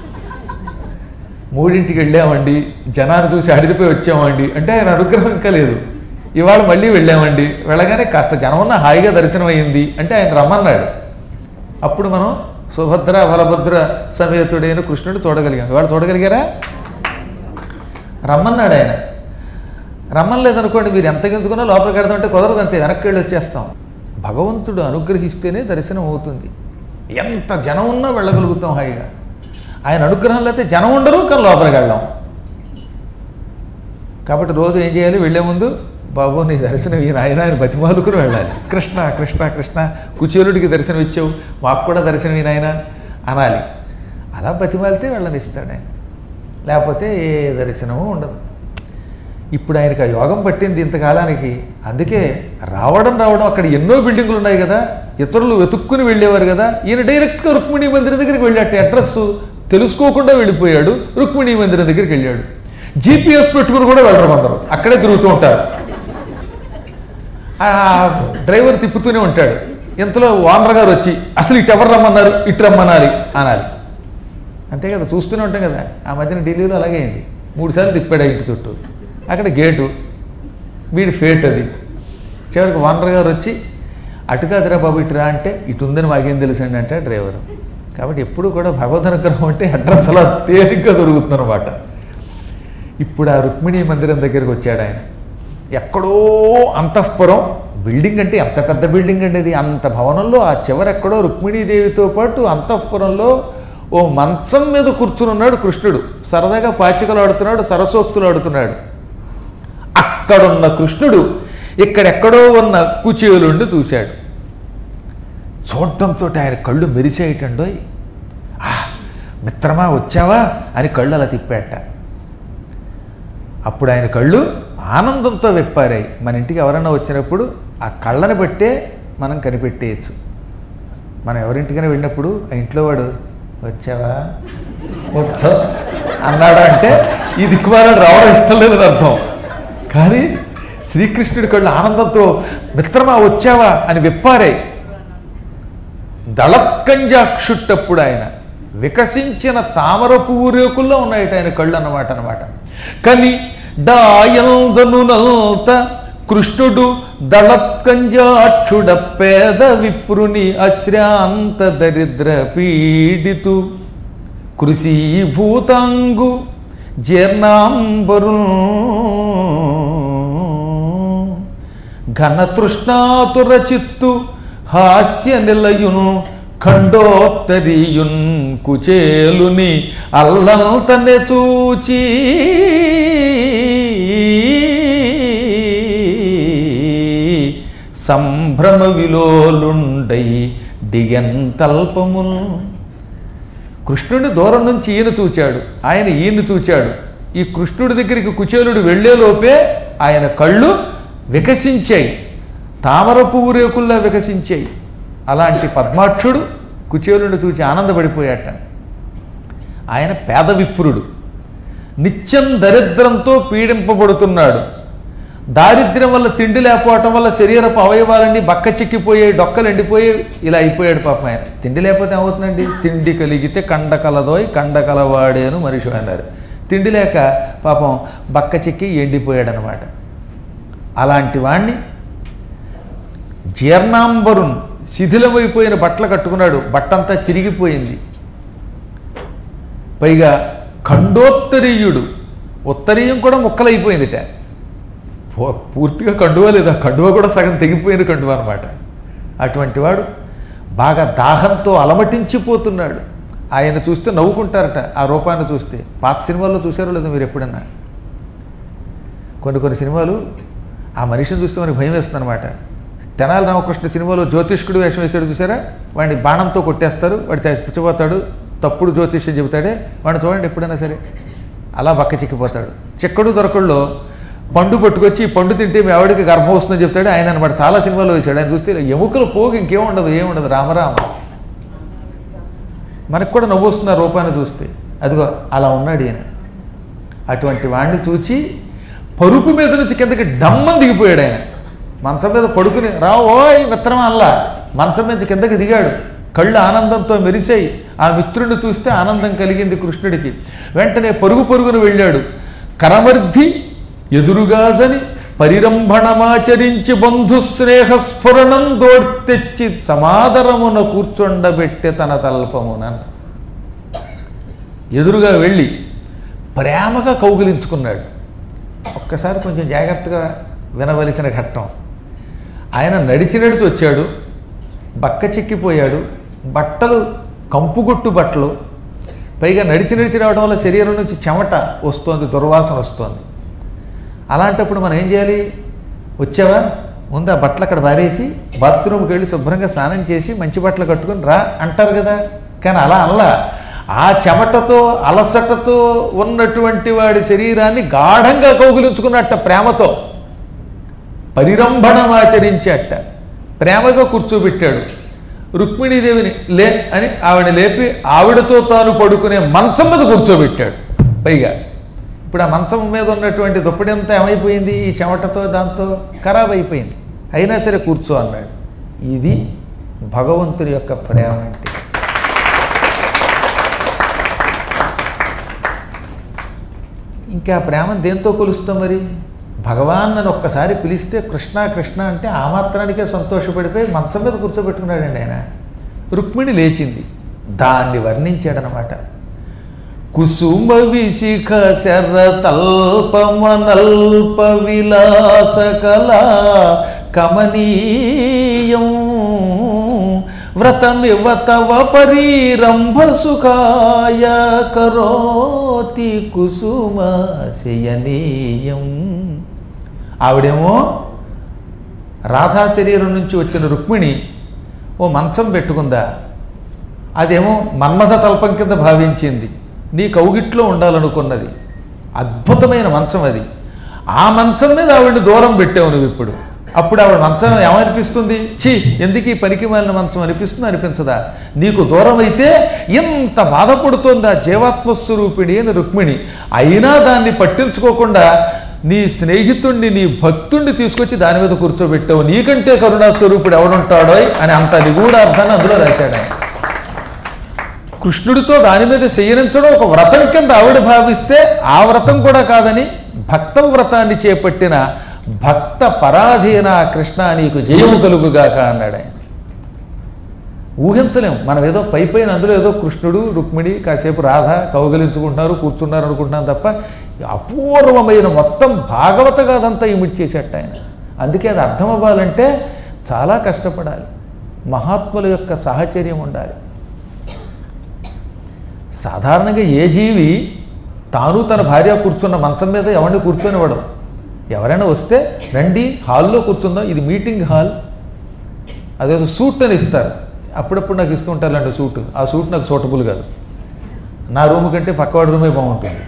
మూడింటికి వెళ్ళామండి, జనాన్ని చూసి అడిగిపోయి వచ్చామండి అంటే ఆయన అనుగ్రహం ఇంకా లేదు. ఇవాళ మళ్ళీ వెళ్ళామండి, వెళ్ళగానే కాస్త జనం ఉన్న హాయిగా దర్శనం అయ్యింది అంటే ఆయన రమ్మన్నాడు. అప్పుడు మనం సుభద్ర బలభద్ర సమేతుడైన కృష్ణుడు చూడగలిగాం. ఇవాళ చూడగలిగారా? రమ్మన్నాడు ఆయన. రమ్మలేదనుకోండి, మీరు ఎంత గించుకున్నా లోపలికి వెళ్తామంటే కుదరదు, అంతే, వెనక్కి వెళ్ళి వచ్చేస్తాం. భగవంతుడు అనుగ్రహిస్తేనే దర్శనం అవుతుంది. ఎంత జనం ఉన్నా వెళ్ళగలుగుతాం హాయిగా. ఆయన అనుగ్రహం లేకపోతే జనం ఉండరు, కానీ లోపలికి వెళ్ళాం. కాబట్టి రోజు ఏం చేయాలి? వెళ్ళే ముందు బాబు నీ దర్శనం ఈయన ఆయన ఆయన బతిమాలుకుని వెళ్ళాలి. కృష్ణ కృష్ణ కృష్ణ, కుచేలుడికి దర్శనం ఇచ్చావు, మాకు కూడా దర్శనం ఈయన ఆయన అనాలి. అలా బతిమాలితే వెళ్ళనిస్తాడు ఆయన, లేకపోతే ఏ దర్శనము ఉండదు. ఇప్పుడు ఆయనకి ఆ యోగం పట్టింది ఇంతకాలానికి. అందుకే రావడం రావడం అక్కడ ఎన్నో బిల్డింగులు ఉన్నాయి కదా, ఇతరులు వెతుక్కుని వెళ్ళేవారు కదా, ఈయన డైరెక్ట్గా రుక్మిణీ మందిరం దగ్గరికి వెళ్ళాడు. అడ్రస్ తెలుసుకోకుండా వెళ్ళిపోయాడు, రుక్మిణీ మందిరం దగ్గరికి వెళ్ళాడు. జీపీఎస్ పెట్టుకుని కూడా వెళ్ళరు అందరూ, అక్కడే తిరుగుతూ ఉంటారు. డ్రైవర్ తిప్పుతూనే ఉంటాడు. ఇంతలో వానర్ గారు వచ్చి అసలు ఇటు ఎవరు రమ్మన్నారు, ఇటు రమ్మనాలి అనాలి. అంతే కదా, చూస్తూనే ఉంటాం కదా. ఆ మధ్యన ఢిల్లీలో అలాగే అయింది. మూడు సార్లు తిప్పాడు ఇంటి చుట్టూ. అక్కడ గేటు, వీడి ఫేట్ అది. చివరికి వానర్ గారు వచ్చి అటు కాదురా బాబు ఇటురా అంటే ఇటు ఉందని మాకేం తెలుసండి అంటే డ్రైవరు. కాబట్టి ఎప్పుడు కూడా భగవద్ అనుగ్రహం అంటే అడ్రస్ అలా తేలిగ్గా దొరుకుతుందన్నమాట. ఇప్పుడు ఆ రుక్మిణీ మందిరం దగ్గరికి వచ్చాడు ఆయన. ఎక్కడో అంతఃపురం, బిల్డింగ్ అంటే ఎంత పెద్ద బిల్డింగ్ అండి అది. అంత భవనంలో ఆ చివరెక్కడో రుక్మిణీదేవితో పాటు అంతఃపురంలో ఓ మంచం మీద కూర్చుని ఉన్నాడు కృష్ణుడు. సరదాగా పాచికలు ఆడుతున్నాడు, సరసోక్తులు ఆడుతున్నాడు. అక్కడున్న కృష్ణుడు ఇక్కడెక్కడో ఉన్న కుచేలుండి చూశాడు. చూడటంతో ఆయన కళ్ళు మెరిసేయటండోయ్. ఆ మిత్రమా వచ్చావా అని కళ్ళు అలా తిప్పాట. అప్పుడు ఆయన కళ్ళు ఆనందంతో వెప్పారాయి. మన ఇంటికి ఎవరైనా వచ్చినప్పుడు ఆ కళ్ళని బట్టే మనం కనిపెట్టేయచ్చు. మనం ఎవరింటికైనా వెళ్ళినప్పుడు ఆ ఇంట్లో వాడు వచ్చావా వచ్చా అన్నాడు అంటే ఈ దిక్కుమారాడు రావడం ఇష్టం లేదని అర్థం. కానీ శ్రీకృష్ణుడి కళ్ళు ఆనందంతో మిత్రమా వచ్చావా అని విప్పారాయి. దళత్కంజాక్షుట్టప్పుడు ఆయన వికసించిన తామర పువ్వు రేకుల్లో ఉన్నాయట ఆయన కళ్ళు అన్నమాట అనమాట. కానీ డాయందనునంత కృష్ణుడు దళత్కంజాక్షుడ పేద విప్రుని అశ్రాంత దరిద్ర పీడితు కృషీభూతాంగు జీర్ణాంబరు ఘనతృష్ణాతుర చిత్తు హాస్య నిలయును ఖండోత్తరీయున్ కుచేలుని అల్లంతనే చూచి సంభ్రమ విలోలుండై దిగంతల్పమును. కృష్ణుడి దూరం నుంచి ఈయన చూచాడు, ఆయన ఈయన చూచాడు. ఈ కృష్ణుడి దగ్గరికి కుచేలుడు వెళ్లేలోపే ఆయన కళ్ళు వికసించాయి, తామర పువ్వు రేకుల్లా వికసించాయి. అలాంటి పద్మాక్షుడు కుచేలుని చూచి ఆనందపడిపోయాట. ఆయన పేద విప్రుడు, నిత్యం దరిద్రంతో పీడింపబడుతున్నాడు. దారిద్ర్యం వల్ల తిండి లేకపోవటం వల్ల శరీరపు అవయవాలన్నీ బక్క చిక్కిపోయాయి, డొక్కలు ఎండిపోయి ఇలా అయిపోయాడు పాపం ఆయన. తిండి లేకపోతే ఏమవుతుందండి? తిండి కలిగితే కండ కలదోయ్ కండ కలవాడేను మనిషి అన్నారు. తిండి లేక పాపం బక్క చిక్కి ఎండిపోయాడు అనమాట. అలాంటి వాణ్ణి జీర్ణాంబరున్ శిథిలమైపోయిన బట్టలు కట్టుకున్నాడు, బట్టంతా చిరిగిపోయింది. పైగా ఖండోత్తరీయుడు, ఉత్తరీయం కూడా ముక్కలైపోయిందిట. పూర్తిగా కండువ లేదా, కండువ కూడా సగం తెగిపోయిన కండువ అనమాట. అటువంటి వాడు బాగా దాహంతో అలమటించిపోతున్నాడు. ఆయన చూస్తే నవ్వుకుంటారట ఆ రూపాన్ని చూస్తే. పాత సినిమాల్లో చూసారో లేదో మీరు ఎప్పుడన్నా? కొన్ని కొన్ని సినిమాలు ఆ మనిషిని చూస్తే మనకి భయం వేస్తుంది అనమాట. తెనాలి రామకృష్ణ సినిమాలో జ్యోతిష్కుడు వేషం వేసాడు చూసారా? వాడిని బాణంతో కొట్టేస్తారు, వాడు చచ్చిపోతాడు, తప్పుడు జ్యోతిష్యం చెబుతాడే వాడిని చూడండి ఎప్పుడైనా సరే. అలా బక్క చిక్కిపోతాడు. చిక్కడు దొరకల్లో పండు పట్టుకొచ్చి ఈ పండు తింటే మీ ఆవిడికి గర్భం వస్తుందని చెప్తాడు ఆయన అనమాట. చాలా సినిమాలో వేశాడు. ఆయన చూస్తే ఎముకలు పోగు ఇంకేముండదు, ఏముండదు, రామరామ. మనకు కూడా నవ్వు వస్తుంది ఆ రూపాన్ని చూస్తే. అదిగో అలా ఉన్నాడు ఈయన. అటువంటి వాడిని చూచి పరుపు మీద నుంచి కిందకి డమ్మని దిగిపోయాడు ఆయన. మంచం మీద పడుకుని రావోయ్ మిత్రమా అల్లా మంచం మీద కిందకి దిగాడు. కళ్ళు ఆనందంతో మెరిసాయి. ఆ మిత్రుడిని చూస్తే ఆనందం కలిగింది కృష్ణుడికి. వెంటనే పరుగు పరుగును వెళ్ళాడు. కరమర్ధి ఎదురుగాజని పరిరంభణమాచరించి బంధు స్నేహస్ఫురణం దోడ్తెచ్చి సమాదరమున కూర్చొండబెట్టె తన తల్పమున. ఎదురుగా వెళ్ళి ప్రేమగా కౌగిలించుకున్నాడు. ఒక్కసారి కొంచెం జాగ్రత్తగా వినవలసిన ఘట్టం. ఆయన నడిచి నడిచి వచ్చాడు, బక్క చిక్కిపోయాడు, బట్టలు కంపుగొట్టు బట్టలు, పైగా నడిచి నడిచి రావడం వల్ల శరీరం నుంచి చెమట వస్తోంది, దుర్వాసన వస్తోంది. అలాంటప్పుడు మనం ఏం చేయాలి? వచ్చావా ముందు ఆ బట్టలు అక్కడ వారేసి బాత్రూమ్కి వెళ్ళి శుభ్రంగా స్నానం చేసి మంచి బట్టలు కట్టుకుని రా అంటారు కదా. కానీ అలా అలా ఆ చెమటతో అలసటతో ఉన్నటువంటి వాడి శరీరాన్ని గాఢంగా కౌగిలించుకున్నట్ట, ప్రేమతో పరిరంభణం ఆచరించేట. ప్రేమగా కూర్చోబెట్టాడు. రుక్మిణీదేవిని లే అని ఆవిడ లేపి ఆవిడతో తాను పడుకునే మంచం మీద కూర్చోబెట్టాడు. పైగా ఇప్పుడు ఆ మంచం మీద ఉన్నటువంటి దుప్పటి అంతా ఏమైపోయింది? ఈ చెమటతో దాంతో ఖరాబ్ అయిపోయింది. అయినా సరే కూర్చో అన్నాడు. ఇది భగవంతుని యొక్క ప్రేమ అంటే. ఇంకా ప్రేమను దేంతో కొలుస్తాం మరి? భగవాన్ అని ఒక్కసారి పిలిస్తే కృష్ణ కృష్ణ అంటే ఆ మాత్రానికే సంతోషపడిపోయి మంచం మీద కూర్చోబెట్టుకున్నాడండి ఆయన. రుక్మిణి లేచింది, దాన్ని వర్ణించాడనమాట. కుసుమ విశిఖ శరతల్పమనల్ప విలాస కళా కమనీయం వ్రతమివ తవ పరీరంభ సుఖాయ కరోతి కుసుమ శయనీయం. ఆవిడేమో రాధా శరీరం నుంచి వచ్చిన రుక్మిణి ఓ మంచం పెట్టుకుందా, అదేమో మన్మథ తల్పం కింద భావించింది, నీ కౌగిట్లో ఉండాలనుకున్నది. అద్భుతమైన మంచం అది. ఆ మంచం మీద ఆవిడని దూరం పెట్టావు నువ్వు ఇప్పుడు. అప్పుడు ఆవిడ మంచం ఏమనిపిస్తుంది? ఛీ, ఎందుకు ఈ పనికి మాలిన మంచం అనిపిస్తుంది, అనిపించదా? నీకు దూరం అయితే ఎంత బాధపడుతోందా జీవాత్మస్వరూపిణి అని రుక్మిణి. అయినా దాన్ని పట్టించుకోకుండా నీ స్నేహితుణ్ణి, నీ భక్తుణ్ణి తీసుకొచ్చి దాని మీద కూర్చోబెట్టావు. నీకంటే కరుణాస్వరూపుడు ఎవడుంటాడో అని అంత నిగూఢార్థాన్ని అందులో రాశాడు ఆయన. కృష్ణుడితో దాని మీద శయనించడం ఒక వ్రతం కింద ఆవిడ భావిస్తే ఆ వ్రతం కూడా కాదని భక్త వ్రతాన్ని చేపట్టిన భక్త పరాధీన కృష్ణ నీకు జయము కలుగుగాక అన్నాడు ఆయన. ఊహించలేం మనం. ఏదో పై పైన అందులో ఏదో కృష్ణుడు రుక్మిణి కాసేపు రాధ కౌగలించుకుంటున్నారు కూర్చున్నారు అనుకుంటున్నాం తప్ప అపూర్వమైన మొత్తం భాగవత గాథంతా ఇమిడ్చేసేట ఆయన. అందుకే అది అర్థం అవ్వాలంటే చాలా కష్టపడాలి, మహాత్ముల యొక్క సాహచర్యం ఉండాలి. సాధారణంగా ఏ జీవి తాను తన భార్య కూర్చున్న మంచం మీద ఎవరిని కూర్చొనివ్వడం. ఎవరైనా వస్తే రండి హాల్లో కూర్చుందాం, ఇది మీటింగ్ హాల్, అదేదో సూట్ అని ఇస్తారు. అప్పుడప్పుడు నాకు ఇస్తూ ఉంటారులేండి సూటు. ఆ సూట్ నాకు సూటబుల్ కాదు, నా రూమ్ కంటే పక్కవాడి రూమే బాగుంటుంది.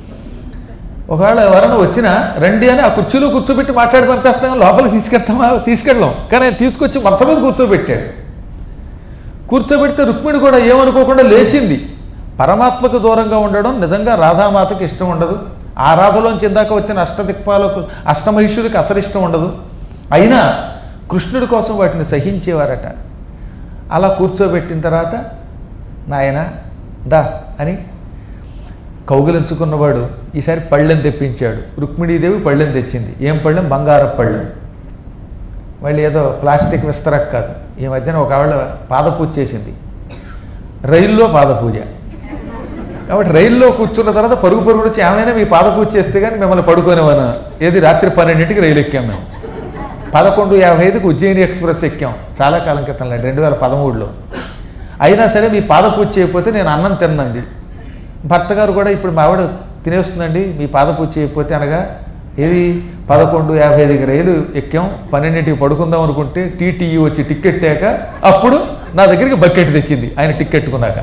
ఒకవేళ ఎవరైనా వచ్చినా రండి అని ఆ కుర్చీలో కూర్చోబెట్టి మాట్లాడి పంపేస్తాం, లోపలికి తీసుకెళ్తామా? తీసుకెళ్ళాం. కానీ తీసుకొచ్చి మంచం మీద కూర్చోబెట్టాడు. కూర్చోబెడితే రుక్మిణి కూడా ఏమనుకోకుండా లేచింది. పరమాత్మకు దూరంగా ఉండడం నిజంగా రాధామాతకి ఇష్టం ఉండదు. ఆ రాధలోంచి ఇందాక వచ్చిన అష్టదిక్పాలకు అష్టమహిషుడికి అసలు ఇష్టం ఉండదు. అయినా కృష్ణుడి కోసం వాటిని సహించేవారట. అలా కూర్చోబెట్టిన తర్వాత నాయన దా అని కౌగిలించుకున్నవాడు ఈసారి పళ్ళెం తెప్పించాడు. రుక్మిణీదేవి పళ్ళెం తెచ్చింది. ఏం పళ్ళెం? బంగారపు పళ్ళెం. మళ్ళీ ఏదో ప్లాస్టిక్ విస్తరక్ కాదు. ఈ మధ్యన ఒక ఆవిడ పాదపూజ చేసింది, రైల్లో పాదపూజ. కాబట్టి రైల్లో కూర్చున్న తర్వాత పరుగు పరుగు వచ్చి ఏమైనా మీ పాదపూజ చేస్తే కానీ మిమ్మల్ని పడుకోనివ్వను. ఏది రాత్రి పన్నెండింటికి రైలు ఎక్కాం మేము. పదకొండు యాభై ఐదుకి ఉజ్జయిని ఎక్స్ప్రెస్ ఎక్కాం చాలా కాలం క్రితం, రెండు వేల పదమూడులో. అయినా సరే మీ పాదపూజ చేయకపోతే నేను అన్నం తిన్నంది. భర్త గారు కూడా ఇప్పుడు మా ఆవిడ తినేస్తుందండి మీ పాదపూజ చేయకపోతే అనగా, ఏది పదకొండు యాభై ఐదుకి రైలు ఎక్కాం, పన్నెండింటికి పడుకుందాం అనుకుంటే టీటీఈ వచ్చి టిక్కెట్టాక అప్పుడు నా దగ్గరికి బకెట్ తెచ్చింది ఆయన టిక్కెట్టుకున్నాక.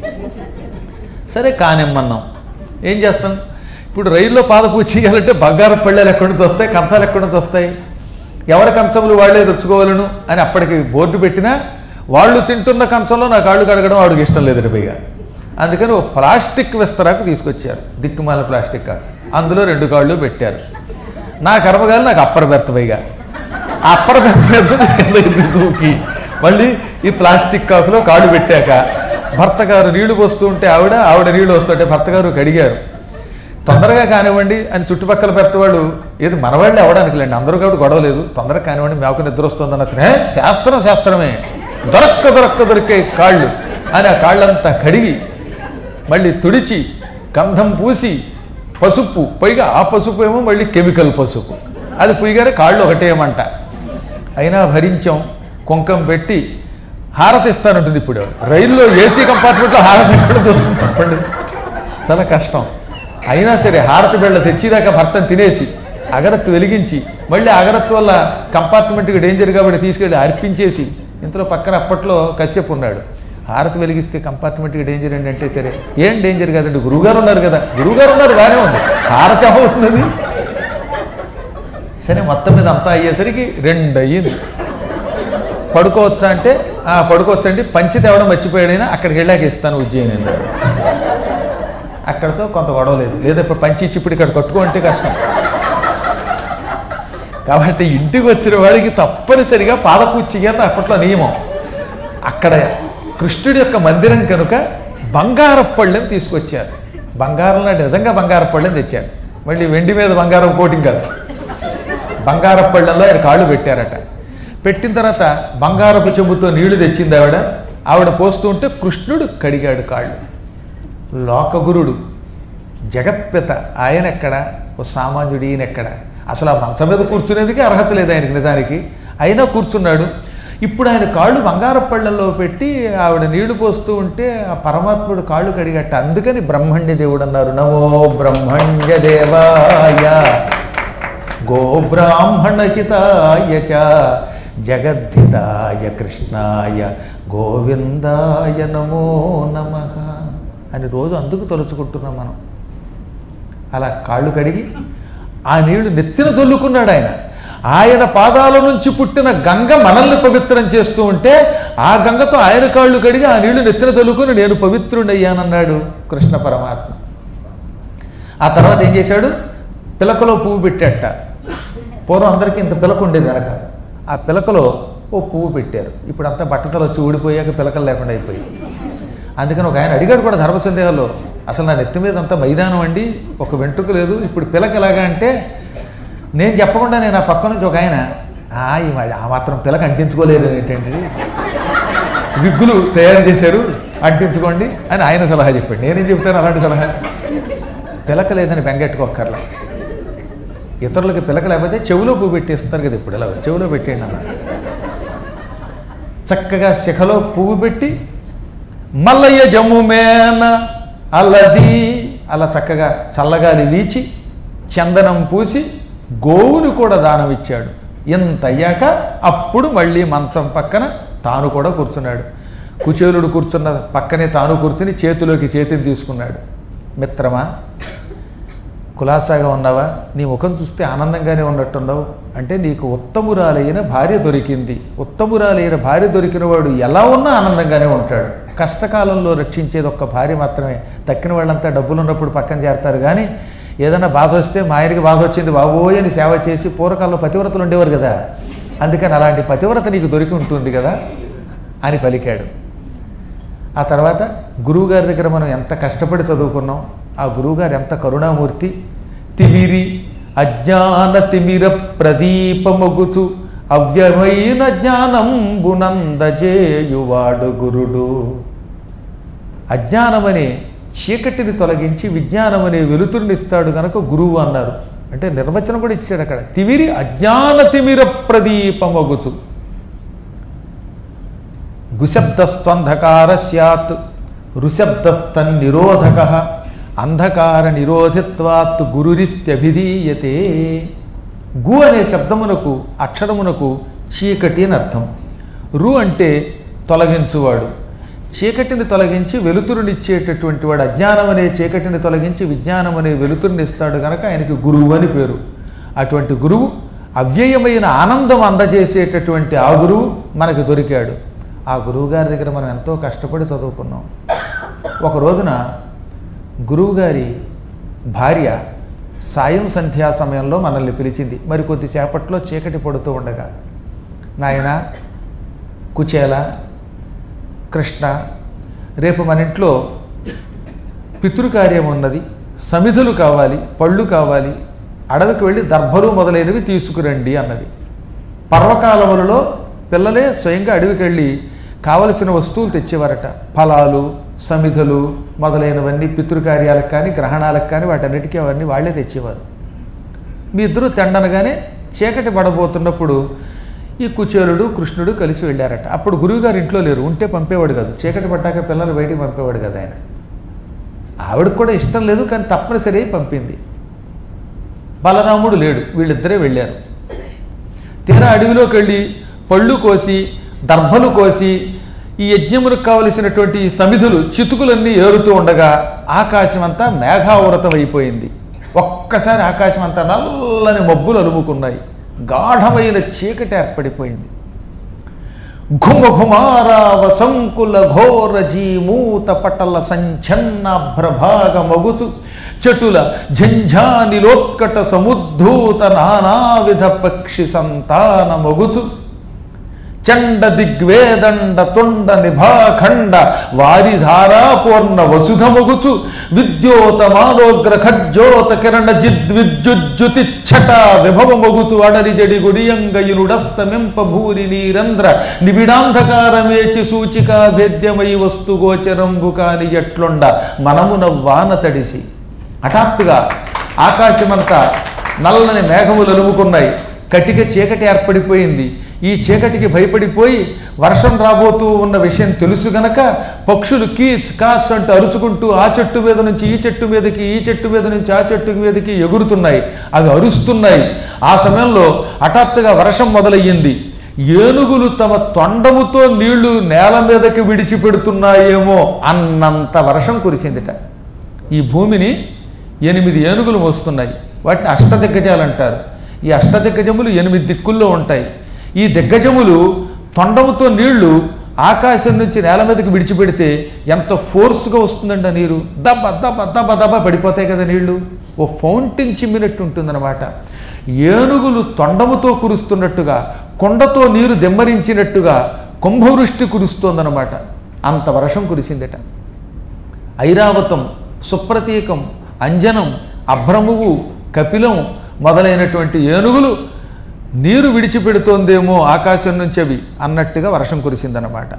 సరే కానిమ్మన్నాం. ఏం చేస్తాం ఇప్పుడు? రైల్లో పాదపూజ చేయాలంటే బంగారం పళ్ళేలు ఎక్కడి నుంచి వస్తాయి, కంచాలు ఎక్కడి నుంచి వస్తాయి? ఎవరి కంచములు వాళ్ళే తెచ్చుకోవాలను అని అప్పటికి బోర్డు పెట్టినా వాళ్ళు తింటున్న కంచంలో నా కాళ్ళు కడగడం వాడికి ఇష్టం లేదు పైగా. అందుకని ఓ ప్లాస్టిక్ విస్తరాకు తీసుకొచ్చారు, దిక్కుమాల ప్లాస్టిక్ కాదు. అందులో రెండు కాళ్ళు పెట్టారు. నా కర్మగాలి నాకు అప్పర్ బెర్త్ పైగా. ఆ అప్పర్ బెర్త్ మీద దూకి మళ్ళీ ఈ ప్లాస్టిక్ కాకులో కాళ్ళు పెట్టాక భర్త గారు నీళ్లు పోస్తూ ఉంటే ఆవిడ ఆవిడ నీళ్లు వస్తుంటే భర్త గారు కడిగారు. తొందరగా కానివ్వండి అని చుట్టుపక్కల పెడతావాళ్ళు, ఏది మనవాళ్ళే అవడానికి లేండి, అందరూ కాబట్టి గొడవ లేదు, తొందరగా కానివ్వండి మేకు నిద్ర వస్తుందన్న సరే శాస్త్రం శాస్త్రమే, దొరక్క దొరక్క దొరికే కాళ్ళు అని ఆ కాళ్ళంతా కడిగి మళ్ళీ తుడిచి గంధం పూసి పసుపు, పైగా ఆ పసుపు ఏమో మళ్ళీ కెమికల్ పసుపు, అది పుయ్యగానే కాళ్ళు ఒకటేమంట. అయినా భరించాం. కుంకం పెట్టి హారతి ఇస్తానంటుంది. ఇప్పుడు రైల్లో ఏసీ కంపార్ట్మెంట్లో హారతి ఎక్కడ చూస్తుంది, చాలా కష్టం. అయినా సరే హారతి బెళ్ళ తెచ్చిదాకా భర్తను తినేసి అగరత్తు వెలిగించి మళ్ళీ అగరత్తు వల్ల కంపార్ట్మెంట్కి డేంజర్ కాబట్టి తీసుకెళ్ళి అర్పించేసి, ఇంతలో పక్కన అప్పట్లో కశ్యప్ ఉన్నాడు, హారతి వెలిగిస్తే కంపార్ట్మెంట్కి డేంజర్ అండి అంటే, సరే ఏం డేంజర్ కాదండి గురువుగారు ఉన్నారు కదా, గురువుగారు ఉన్నారు బాగానే ఉంది, హారతి అవుతుంది. సరే మొత్తం మీద అంతా అయ్యేసరికి రెండు అయ్యింది. పడుకోవచ్చా అంటే పడుకోవచ్చా అండి, పంచి తేవడం మర్చిపోయాడైనా అక్కడికి వెళ్ళాక ఇస్తాను ఉజ్జయిని అన్నాడు. అక్కడితో కొంత గొడవ లేదు, లేదా ఇప్పుడు పంచి ఇచ్చి ఇప్పుడు ఇక్కడ కట్టుకుంటే కష్టం. కాబట్టి ఇంటికి వచ్చిన వాడికి తప్పనిసరిగా పాదపూజ చేయాలని అప్పట్లో నియమం. అక్కడ కృష్ణుడి యొక్క మందిరం కనుక బంగారపు పళ్ళెం తీసుకొచ్చారు. బంగారం లాంటి నిజంగా బంగారపు పళ్ళెం తెచ్చారు. మళ్ళీ వెండి మీద బంగారం కోటింగ్ కాదు, బంగారపు పళ్ళెంలో ఆయన కాళ్ళు పెట్టారట. పెట్టిన తర్వాత బంగారపు చెంబుతో నీళ్లు తెచ్చింది ఆవిడ. ఆవిడ పోస్తూ ఉంటే కృష్ణుడు కడిగాడు కాళ్ళు. లోకగురుడు జగత్పిత ఆయన ఎక్కడ, ఓ సామాన్యుడు ఈయన ఎక్కడ? అసలు ఆ మంచం మీద కూర్చునేందుకే అర్హత లేదు ఆయనకి నిజానికి, అయినా కూర్చున్నాడు. ఇప్పుడు ఆయన కాళ్ళు బంగారపు పళ్ళల్లో పెట్టి ఆవిడ నీళ్లు పోస్తూ ఉంటే ఆ పరమాత్ముడు కాళ్ళు కడిగట్ట. అందుకని బ్రహ్మణ్య దేవుడు అన్నారు. నమో బ్రహ్మణ్య దేవాయ గోబ్రాహ్మణ హితాయ చ జగద్ధితాయ కృష్ణాయ గోవిందాయ నమో నమః అని రోజు అందుకు తలుచుకుంటున్నాం మనం. అలా కాళ్ళు కడిగి ఆ నీళ్లు నెత్తిన చల్లుకున్నాడు ఆయన. ఆయన పాదాల నుంచి పుట్టిన గంగ మనల్ని పవిత్రం చేస్తూ ఉంటే ఆ గంగతో ఆయన కాళ్ళు కడిగి ఆ నీళ్లు నెత్తిన చల్లుకుని నేను పవిత్రుడయ్యానన్నాడు కృష్ణ పరమాత్మ. ఆ తర్వాత ఏం చేశాడు? పిలకలో పువ్వు పెట్టాట. పూర్వం అందరికీ ఇంత పిలక ఉండేది వెనక. ఆ పిలకలో ఓ పువ్వు పెట్టారు. ఇప్పుడు అంతా బట్టతలు వచ్చి ఊడిపోయాక పిలకలు లేకుండా అయిపోయి. అందుకని ఒక ఆయన అడిగాడు కూడా ధర్మ సందేహాల్లో, అసలు నా నెత్తి మీద అంతా మైదానం అండి, ఒక వెంట్రుక లేదు, ఇప్పుడు పిలక ఎలాగా అంటే నేను చెప్పకుండా నేను ఆ పక్క నుంచి ఒక ఆయన ఈ ఆ మాత్రం పిలక అంటించుకోలేరు ఏంటండి, విగ్గులు తయారు చేశారు అంటించుకోండి అని ఆయన సలహా చెప్పాడు. నేనేం చెప్తాను అలాంటి సలహా? పిలక లేదని బెంగెట్టుకోక్కర్లా. ఇతరులకి పిలక లేకపోతే చెవులో పువ్వు పెట్టేస్తారు కదా, ఇప్పుడు ఎలా చెవులో పెట్టేయండి అన్న. చక్కగా శిఖలో పువ్వు పెట్టి మల్లయ్య జమ్ముమేన అల్లది అలా చక్కగా చల్లగాలి వీచి చందనం పూసి గోవును కూడా దానం ఇచ్చాడు. ఎంత అయ్యాక అప్పుడు మళ్ళీ మంచం పక్కన తాను కూడా కూర్చున్నాడు. కుచేలుడు కూర్చున్న పక్కనే తాను కూర్చుని చేతిలోకి చేతిని తీసుకున్నాడు. మిత్రమా, కులాసాగా ఉన్నావా? నీ ముఖం చూస్తే ఆనందంగానే ఉన్నట్టున్నావు. అంటే నీకు ఉత్తమురాలైన భార్య దొరికింది. ఉత్తమురాలైన భార్య దొరికిన వాడు ఎలా ఉన్నా ఆనందంగానే ఉంటాడు. కష్టకాలంలో రక్షించేది ఒక్క భార్య మాత్రమే. తక్కిన వాళ్ళంతా డబ్బులు ఉన్నప్పుడు పక్కన చేరతారు. కానీ ఏదైనా బాధ వస్తే మా ఆయనకి బాధ వచ్చింది బాబోయ్ అని సేవ చేసి పూర్వకాలంలో పతివ్రతలు ఉండేవారు కదా, అందుకని అలాంటి పతివ్రత నీకు దొరికి ఉంటుంది కదా అని పలికాడు. ఆ తర్వాత గురువుగారి దగ్గర మనం ఎంత కష్టపడి చదువుకున్నాం. ఆ గురువుగారు ఎంత కరుణామూర్తి. తిమిరి అజ్ఞాన తిమిర ప్రదీపమగుచు అవ్యమైన జ్ఞానంబునందజేయువాడు గురుడు. అజ్ఞానమనే చీకటిని తొలగించి విజ్ఞానమనే వెలుతురునిస్తాడు గనక గురువు అన్నారు. అంటే నిర్వచనం కూడా ఇచ్చాడు అక్కడ. తిమిరి అజ్ఞాన తిమిర ప్రదీపమగుచు గుశబ్దస్త్వంధకార స్యాత్ రుశబ్దస్తన్ నిరోధక అంధకార నిరోధిత్వాత్ గురురిత్యభిధీయతే. గు అనే శబ్దమునకు అక్షరమునకు చీకటి అని అర్థం. రు అంటే తొలగించువాడు. చీకటిని తొలగించి వెలుతురునిచ్చేటటువంటి వాడు. అజ్ఞానం అనే చీకటిని తొలగించి విజ్ఞానం అనే వెలుతురునిస్తాడు కనుక ఆయనకి గురువు అని పేరు. అటువంటి గురువు అవ్యయమైన ఆనందం అందజేసేటటువంటి ఆ గురువు మనకు దొరికాడు. ఆ గురువుగారి దగ్గర మనం ఎంతో కష్టపడి చదువుకున్నాం. ఒక రోజున గురువుగారి భార్య సాయం సంధ్యా సమయంలో మనల్ని పిలిచింది. మరి కొద్దిసేపట్లో చీకటి పడుతూ ఉండగా, నాయనా కుచేల కృష్ణ, రేపు మన ఇంట్లో పితృకార్యం ఉన్నది, సమిధులు కావాలి, పళ్ళు కావాలి, అడవికి వెళ్ళి దర్భలు మొదలైనవి తీసుకురండి అన్నది. పర్వకాలములలో పిల్లలే స్వయంగా అడవికి వెళ్ళి కావలసిన వస్తువులు తెచ్చేవారట. ఫలాలు, సమిధులు మొదలైనవన్నీ పితృకార్యాలకు కానీ గ్రహణాలకు కానీ వాటన్నిటికీ అవన్నీ వాళ్ళే తెచ్చేవారు. మీ ఇద్దరు తెండనగానే చీకటి పడబోతున్నప్పుడు ఈ కుచేలుడు కృష్ణుడు కలిసి వెళ్ళారట. అప్పుడు గురువుగారు ఇంట్లో లేరు, ఉంటే పంపేవాడు కాదు. చీకటి పడ్డాక పిల్లలు బయటికి పంపేవాడు కదా ఆయన. ఆవిడకు కూడా ఇష్టం లేదు, కానీ తప్పనిసరి పంపింది. బలరాముడు లేడు, వీళ్ళిద్దరే వెళ్ళారు. తీరా అడవిలోకి వెళ్ళి పళ్ళు కోసి దర్భలు కోసి ఈ యజ్ఞములకు కావలసినటువంటి సమిధులు చితుకులన్నీ ఏరుతూ ఉండగా ఆకాశం అంతా మేఘావృతం అయిపోయింది. ఒక్కసారి ఆకాశం అంతా నల్లని మబ్బులు అలుముకున్నాయి. గాఢమైన చీకటి ఏర్పడిపోయింది. ఘుమ ఘుమారావ సంకుల ఘోర జీమూత పటల సంఛన్న భ్రభాగ మగుచు చటుల ఝంఝానిలోత్కట సముద్ధూత నానావిధ పక్షి సంతాన మగుచు చండ దిగ్వేదండ తొండ నిభాఖండ వారిధారా పూర్ణ వసుధ మొగుచు విద్యోత మానోగ్ర ఖజ్జోత కిరణ జిద్విద్యుజ్జుతి ఛట విభవ మొగుచు అడరి జడి గుడియంగయునుడస్తమింప భూరి నీరంధ్ర నిబిడాంధకారమేచి సూచికా భేద్యమై వస్తు గోచరంబు కాని ఎట్లుండ మనమున వాన తడిసి. హఠాత్తుగా ఆకాశమంతా నల్లని మేఘములు అలుముకున్నాయి. కటిక చీకటి ఏర్పడిపోయింది. ఈ చీకటికి భయపడిపోయి వర్షం రాబోతూ ఉన్న విషయం తెలుసు గనక పక్షులు కీచ్ కాచ్ అంటూ అరుచుకుంటూ ఆ చెట్టు మీద నుంచి ఈ చెట్టు మీదకి, ఈ చెట్టు మీద నుంచి ఆ చెట్టు మీదకి ఎగురుతున్నాయి. అవి అరుస్తున్నాయి. ఆ సమయంలో హఠాత్తుగా వర్షం మొదలయ్యింది. ఏనుగులు తమ తొండముతో నీళ్లు నేల మీదకి విడిచిపెడుతున్నాయేమో అన్నంత వర్షం కురిసిందిట. ఈ భూమిని ఎనిమిది ఏనుగులు మోస్తున్నాయి. వాటిని అష్టదిగ్గజాలు అంటారు. ఈ అష్టదిగ్గజములు ఎనిమిది దిక్కుల్లో ఉంటాయి. ఈ దిగ్గజములు తొండముతో నీళ్లు ఆకాశం నుంచి నేల మీదకి విడిచిపెడితే ఎంత ఫోర్స్గా వస్తుందండి ఆ నీరు. దబ్బ దబ్బ దబ్బ దబ్బ పడిపోతాయి కదా నీళ్లు. ఓ ఫౌంటైన్ చిమ్మినట్టు ఉంటుందన్నమాట. ఏనుగులు తొండముతో కురుస్తున్నట్టుగా, కొండతో నీరు దెమ్మరించినట్టుగా కుంభవృష్టి కురుస్తోందన్నమాట. అంత వర్షం కురిసిందట. ఐరావతం, సుప్రతీకం, అంజనం, అభ్రమువు, కపిలం మొదలైనటువంటి ఏనుగులు నీరు విడిచిపెడుతోందేమో ఆకాశం నుంచి అవి అన్నట్టుగా వర్షం కురిసిందన్నమాట.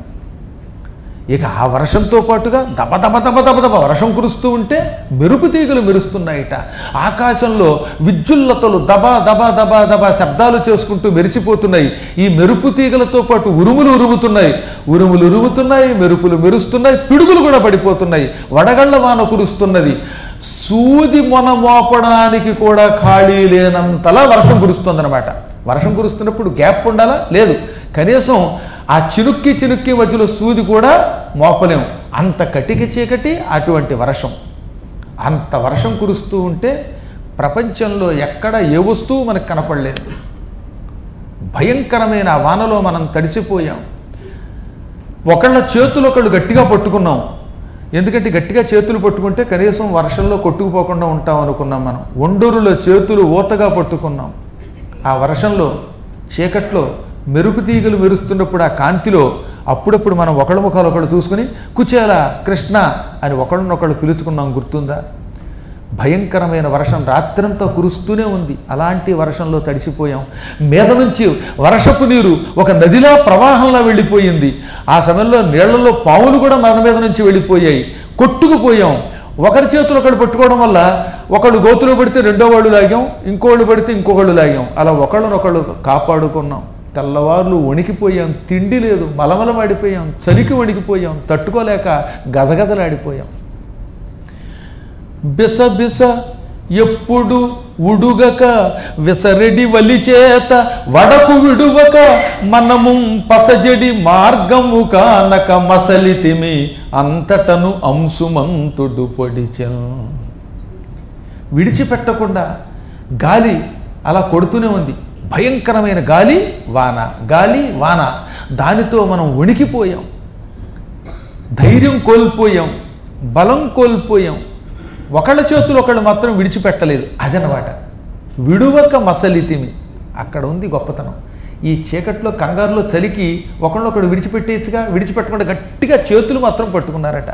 ఇక ఆ వర్షంతో పాటుగా దబ దబ దబ దబ దబ వర్షం కురుస్తూ ఉంటే మెరుపు తీగలు మెరుస్తున్నాయిట. ఆకాశంలో విద్యుల్లతలు దబ దబ దబ దబ శబ్దాలు చేసుకుంటూ మెరిసిపోతున్నాయి. ఈ మెరుపు తీగలతో పాటు ఉరుములు ఉరుముతున్నాయి. ఉరుములు ఉరుముతున్నాయి, మెరుపులు మెరుస్తున్నాయి, పిడుగులు కూడా పడిపోతున్నాయి. వడగళ్ల వాన కురుస్తున్నది. సూది మొన మోపడానికి కూడా ఖాళీ లేనంతలా వర్షం కురుస్తుందన్నమాట. వర్షం కురుస్తున్నప్పుడు గ్యాప్ ఉండాలా? లేదు. కనీసం ఆ చినుక్కి చినుక్కి మధ్యలో సూది కూడా మోపలేం. అంత కటిక చీకటి, అటువంటి వర్షం. అంత వర్షం కురుస్తూ ఉంటే ప్రపంచంలో ఎక్కడ ఏ వస్తువు మనకు కనపడలేదు. భయంకరమైన ఆ వానలో మనం తడిసిపోయాం. ఒకళ్ళ చేతులు ఒకళ్ళు గట్టిగా పట్టుకున్నాం. ఎందుకంటే గట్టిగా చేతులు పట్టుకుంటే కనీసం వర్షంలో కొట్టుకుపోకుండా ఉంటాం అనుకున్నాం మనం. ఒండూరులో చేతులు ఊతగా పట్టుకున్నాం. ఆ వర్షంలో చీకట్లో మెరుపు తీగలు మెరుస్తున్నప్పుడు ఆ కాంతిలో అప్పుడప్పుడు మనం ఒకళ్ళ ముఖాలు ఒకళ్ళు చూసుకుని కుచేల కృష్ణ అని ఒకళ్ళనొకళ్ళు పిలుచుకున్నాం. గుర్తుందా? భయంకరమైన వర్షం రాత్రంతా కురుస్తూనే ఉంది. అలాంటి వర్షంలో తడిసిపోయాం. మీద నుంచి వర్షపు నీరు ఒక నదిలా ప్రవాహంలా వెళ్ళిపోయింది. ఆ సమయంలో నీళ్లలో పావులు కూడా మన మీద నుంచి వెళ్ళిపోయాయి. కొట్టుకుపోయాం. ఒకరి చేతులు ఒకడు పట్టుకోవడం వల్ల ఒకళ్ళు గోతులో పడితే రెండో వాళ్ళు లాగాం, ఇంకోళ్ళు పడితే ఇంకొకళ్ళు లాగాం. అలా ఒకళ్ళనొకళ్ళు కాపాడుకున్నాం. తెల్లవారులు వణికిపోయాం. తిండి లేదు, మలమలమాడిపోయాం, చలికి వణికిపోయాం, తట్టుకోలేక గజగజలాడిపోయాం. బిస బిస ఎప్పుడు ఉడుగక విసరెడి వలిచేత వడకు విడువక మనము పసజడి మార్గము కానక మసలితిమి అంతటను అంశుమంతుడు పొడిచెం. విడిచిపెట్టకుండా గాలి అలా కొడుతూనే ఉంది. భయంకరమైన గాలి వాన, గాలి వాన. దానితో మనం వణికిపోయాం, ధైర్యం కోల్పోయాం, బలం కోల్పోయాం. ఒకళ్ళ చేతులు ఒకళ్ళు మాత్రం విడిచిపెట్టలేదు. అదనమాట విడువక మసలితిమి. అక్కడ ఉంది గొప్పతనం. ఈ చీకట్లో కంగారులో చలికి ఒకళ్ళొకడు విడిచిపెట్టేయచ్చుగా, విడిచిపెట్టకుండా గట్టిగా చేతులు మాత్రం పట్టుకున్నారట.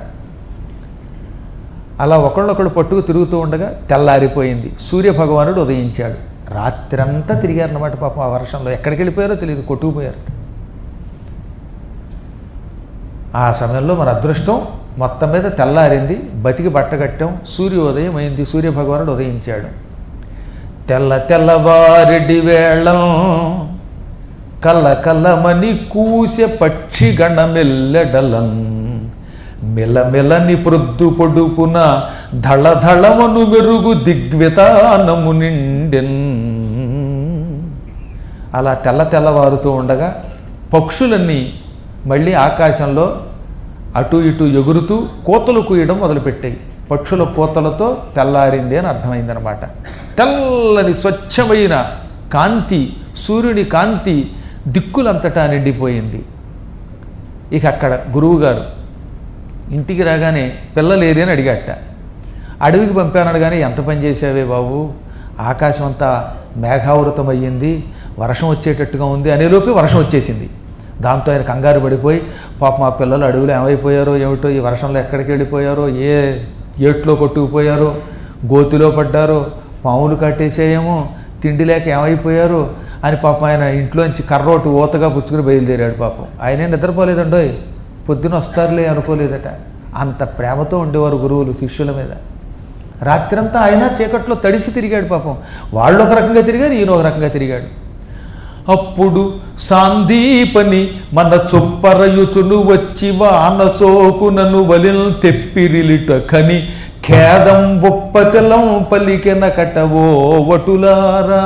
అలా ఒకళ్ళొకడు పట్టుకు తిరుగుతూ ఉండగా తెల్లారిపోయింది. సూర్యభగవానుడు ఉదయించాడు. రాత్రంతా తిరిగారన్నమాట పాపం. ఆ వర్షంలో ఎక్కడికి వెళ్ళిపోయారో తెలియదు, కొట్టుకుపోయారట. ఆ సమయంలో మన అదృష్టం మొత్తం మీద తెల్లారింది. బతికి బట్టగట్టాం. సూర్యోదయం అయింది. సూర్యభగవానుడు ఉదయించాడు. తెల్ల తెల్లవారెడ్డి వేళం కల్ల కల్లమని కూసె పక్షి గణమెల్లెడలం మెలమెలని ప్రొద్దు పొడుపున ధళధళమను మెరుగు దిగ్వితానము నిండెన్. అలా తెల్ల తెల్లవారుతూ ఉండగా పక్షులన్నీ మళ్ళీ ఆకాశంలో అటు ఇటు ఎగురుతూ కోతలు కూయడం మొదలుపెట్టాయి. పక్షుల కోతలతో తెల్లారింది అని అర్థమైందనమాట. తెల్లని స్వచ్ఛమైన కాంతి, సూర్యుని కాంతి దిక్కులంతటా నిండిపోయింది. ఇక అక్కడ గురువుగారు ఇంటికి రాగానే పిల్లలేరి అని అడిగాట. అడవికి పంపానడగానే ఎంత పని చేసావే బాబు, ఆకాశం అంతా మేఘావృతం అయ్యింది, వర్షం వచ్చేటట్టుగా ఉంది అనేలోపే వర్షం వచ్చేసింది. దాంతో ఆయన కంగారు పడిపోయి పాప మా పిల్లలు అడవులు ఏమైపోయారో ఏమిటో, ఈ వర్షంలో ఎక్కడికి వెళ్ళిపోయారో, ఏ ఏట్లో కొట్టుకుపోయారో, గోతిలో పడ్డారో, పాములు కట్టేసేయేమో, తిండి లేక ఏమైపోయారో అని పాపం ఆయన ఇంట్లోంచి కర్రోటు ఊతగా పుచ్చుకుని బయలుదేరాడు. పాపం ఆయనే నిద్రపోలేదండోయ్, పొద్దున వస్తారులే అనుకోలేదట. అంత ప్రేమతో ఉండేవారు గురువులు శిష్యుల మీద. రాత్రంతా ఆయన చీకట్లో తడిసి తిరిగాడు. పాపం వాళ్ళు ఒక రకంగా తిరిగారు, ఈయన ఒక రకంగా తిరిగాడు. అప్పుడు సాందీపని మన చొప్పరయుచును వచ్చి వానసోకునను వలిల్ తెప్పిరిలిట కని ఖేదం బొప్పతిలం పలికెన కటవో వటులారా.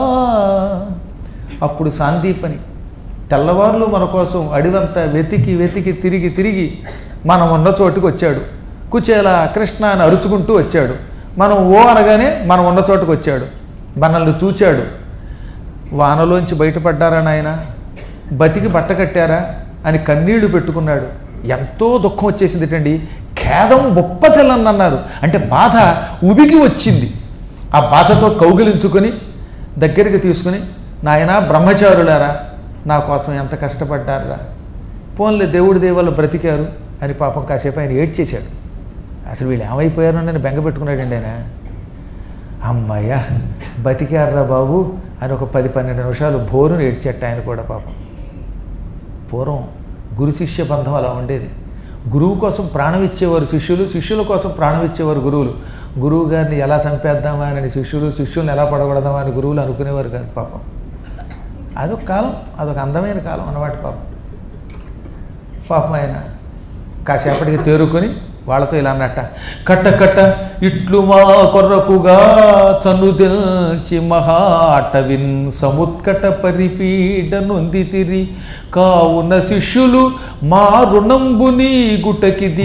అప్పుడు సాందీపని తెల్లవారులు మన కోసం అడివంతా వెతికి వెతికి తిరిగి తిరిగి మనం ఉన్న చోటుకు వచ్చాడు. కుచేల కృష్ణ అని అరుచుకుంటూ వచ్చాడు. మనం ఓ అనగానే మనం ఉన్న చోటుకు వచ్చాడు. మనల్ని చూచాడు. వానలోంచి బయటపడ్డారా నాయన, బతికి బట్ట కట్టారా అని కన్నీళ్లు పెట్టుకున్నాడు. ఎంతో దుఃఖం వచ్చేసిందిటండి. ఖేదం బొప్పతెల్లని అన్నారు అంటే బాధ ఉబికి వచ్చింది. ఆ బాధతో కౌగిలించుకొని దగ్గరికి తీసుకుని, నాయన బ్రహ్మచారులారా నా కోసం ఎంత కష్టపడ్డారా, పోన్లే దేవుడి దేవాళ్ళు బ్రతికారు అని పాపం కాసేపు ఆయన ఏడ్చేశాడు. అసలు వీళ్ళు ఏమైపోయారు అని బెంగ పెట్టుకున్నాడండి ఆయన. అమ్మయ్య బతికారా బాబు అని ఒక పది పన్నెండు నిమిషాలు భోరును ఏడ్చేట ఆయన కూడా. పాపం పూర్వం గురు శిష్య బంధం అలా ఉండేది. గురువు కోసం ప్రాణం ఇచ్చేవారు శిష్యులు, శిష్యుల కోసం ప్రాణం ఇచ్చేవారు గురువులు. గురువు గారిని ఎలా చంపేద్దామా అని శిష్యులు, శిష్యుల్ని ఎలా పడగొడదామా అని గురువులు అనుకునేవారు కాదు. పాపం అదొక కాలం, అదొక అందమైన కాలం అన్నమాట. పాపం పాపం ఆయన కాసేపటికి తేరుకొని వాళ్ళతో ఇలా అన్నట్ట, కట్ట కట్ట ఇట్లు మా కొర్రకుగా చనుదెల్చి మహాటవిన్ సముత్కట పరిపీడ నొందితిరి కావున శిష్యులు మా రుణంబు నీ గుటకిది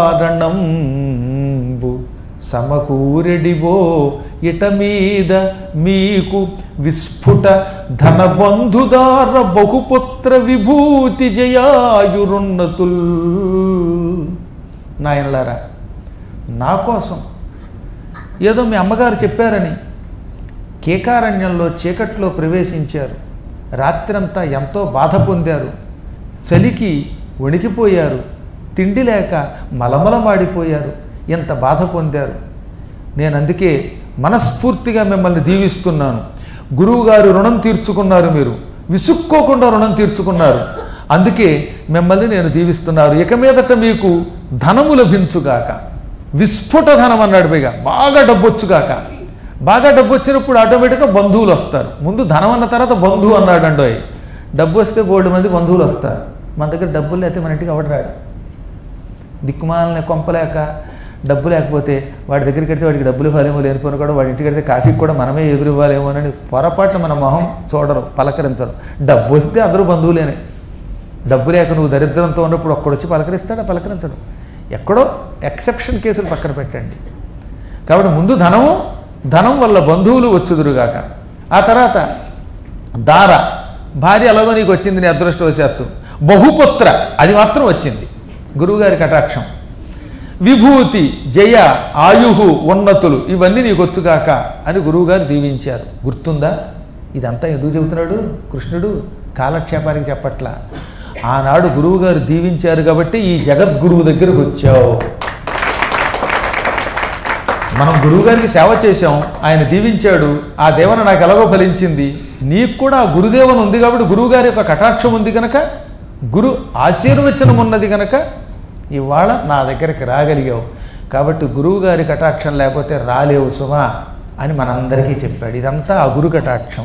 కారణంబు సమకూరెడివో ఇట మీద మీకు విస్ఫుట ధనబంధుదార బహుపుత్ర విభూతి జయాయురున్నతుల్. నాయనలారా, నా కోసం ఏదో మీ అమ్మగారు చెప్పారని కేకారణ్యంలో చీకట్లో ప్రవేశించారు. రాత్రంతా ఎంతో బాధ పొందారు, చలికి వణికిపోయారు, తిండి లేక మలమలమాడిపోయారు, ఎంత బాధ పొందారు. నేను అందుకే మనస్ఫూర్తిగా మిమ్మల్ని దీవిస్తున్నాను. గురువుగారు రుణం తీర్చుకున్నారు, మీరు విసుక్కోకుండా రుణం తీర్చుకున్నారు, అందుకే మిమ్మల్ని నేను దీవిస్తున్నాను. ఇక మీదట మీకు ధనము లభించుగాక. విస్ఫుట ధనం అన్నాడు, పైగా బాగా డబ్బు వచ్చుగాక. బాగా డబ్బు వచ్చినప్పుడు ఆటోమేటిక్గా బంధువులు వస్తారు. ముందు ధనం అన్న తర్వాత బంధువు అన్నాడు అండోయ్. డబ్బు వస్తే బోల్డు మంది బంధువులు వస్తారు. మన దగ్గర డబ్బులు లేకపోతే మన ఇంటికి ఎవడరాడు. దిక్కుమాలని కొంపలేక డబ్బు లేకపోతే వాడి దగ్గరికి వెళ్తే వాడికి డబ్బులు ఇవ్వాలేమో, లేనిపోయిన కూడా వాడి ఇంటికి వెళ్తే కాఫీకి కూడా మనమే ఎదురు ఇవ్వాలేమోనని పొరపాటున మన మొహం చూడరు, పలకరించరు. డబ్బు వస్తే అందరూ బంధువులేనే. డబ్బు లేక నువ్వు దరిద్రంతో ఉన్నప్పుడు ఒక్కడొచ్చి పలకరిస్తాడా? పలకరించడు. ఎక్కడో ఎక్సెప్షన్ కేసులు పక్కన పెట్టండి. కాబట్టి ముందు ధనము, ధనం వల్ల బంధువులు వచ్చుదురుగాక. ఆ తర్వాత దార, భార్య అలాగో నీకు వచ్చింది నీ అదృష్టవశాత్తు. బహుపుత్ర, అది మాత్రం వచ్చింది, గురువుగారి కటాక్షం. విభూతి, జయ, ఆయుహు, ఉన్నతులు ఇవన్నీ నీకు వచ్చుగాక అని గురువుగారు దీవించారు. గుర్తుందా? ఇదంతా ఎందుకు చెబుతున్నాడు కృష్ణుడు? కాలక్షేపానికి చెప్పట్లా. ఆనాడు గురువుగారు దీవించారు కాబట్టి ఈ జగద్గురువు దగ్గరకు వచ్చావు. మనం గురువుగారికి సేవ చేశాం, ఆయన దీవించాడు, ఆ దేవన నాకు ఎలాగో ఫలించింది. నీకు కూడా ఆ గురుదేవన ఉంది కాబట్టి, గురువుగారి యొక్క కటాక్షం ఉంది కనుక, గురు ఆశీర్వచనం ఉన్నది కనుక ఇవాళ నా దగ్గరికి రాగలిగావు. కాబట్టి గురువుగారి కటాక్షం లేకపోతే రాలేవు సుమా అని మనందరికీ చెప్పాడు. ఇదంతా ఆ గురు కటాక్షం.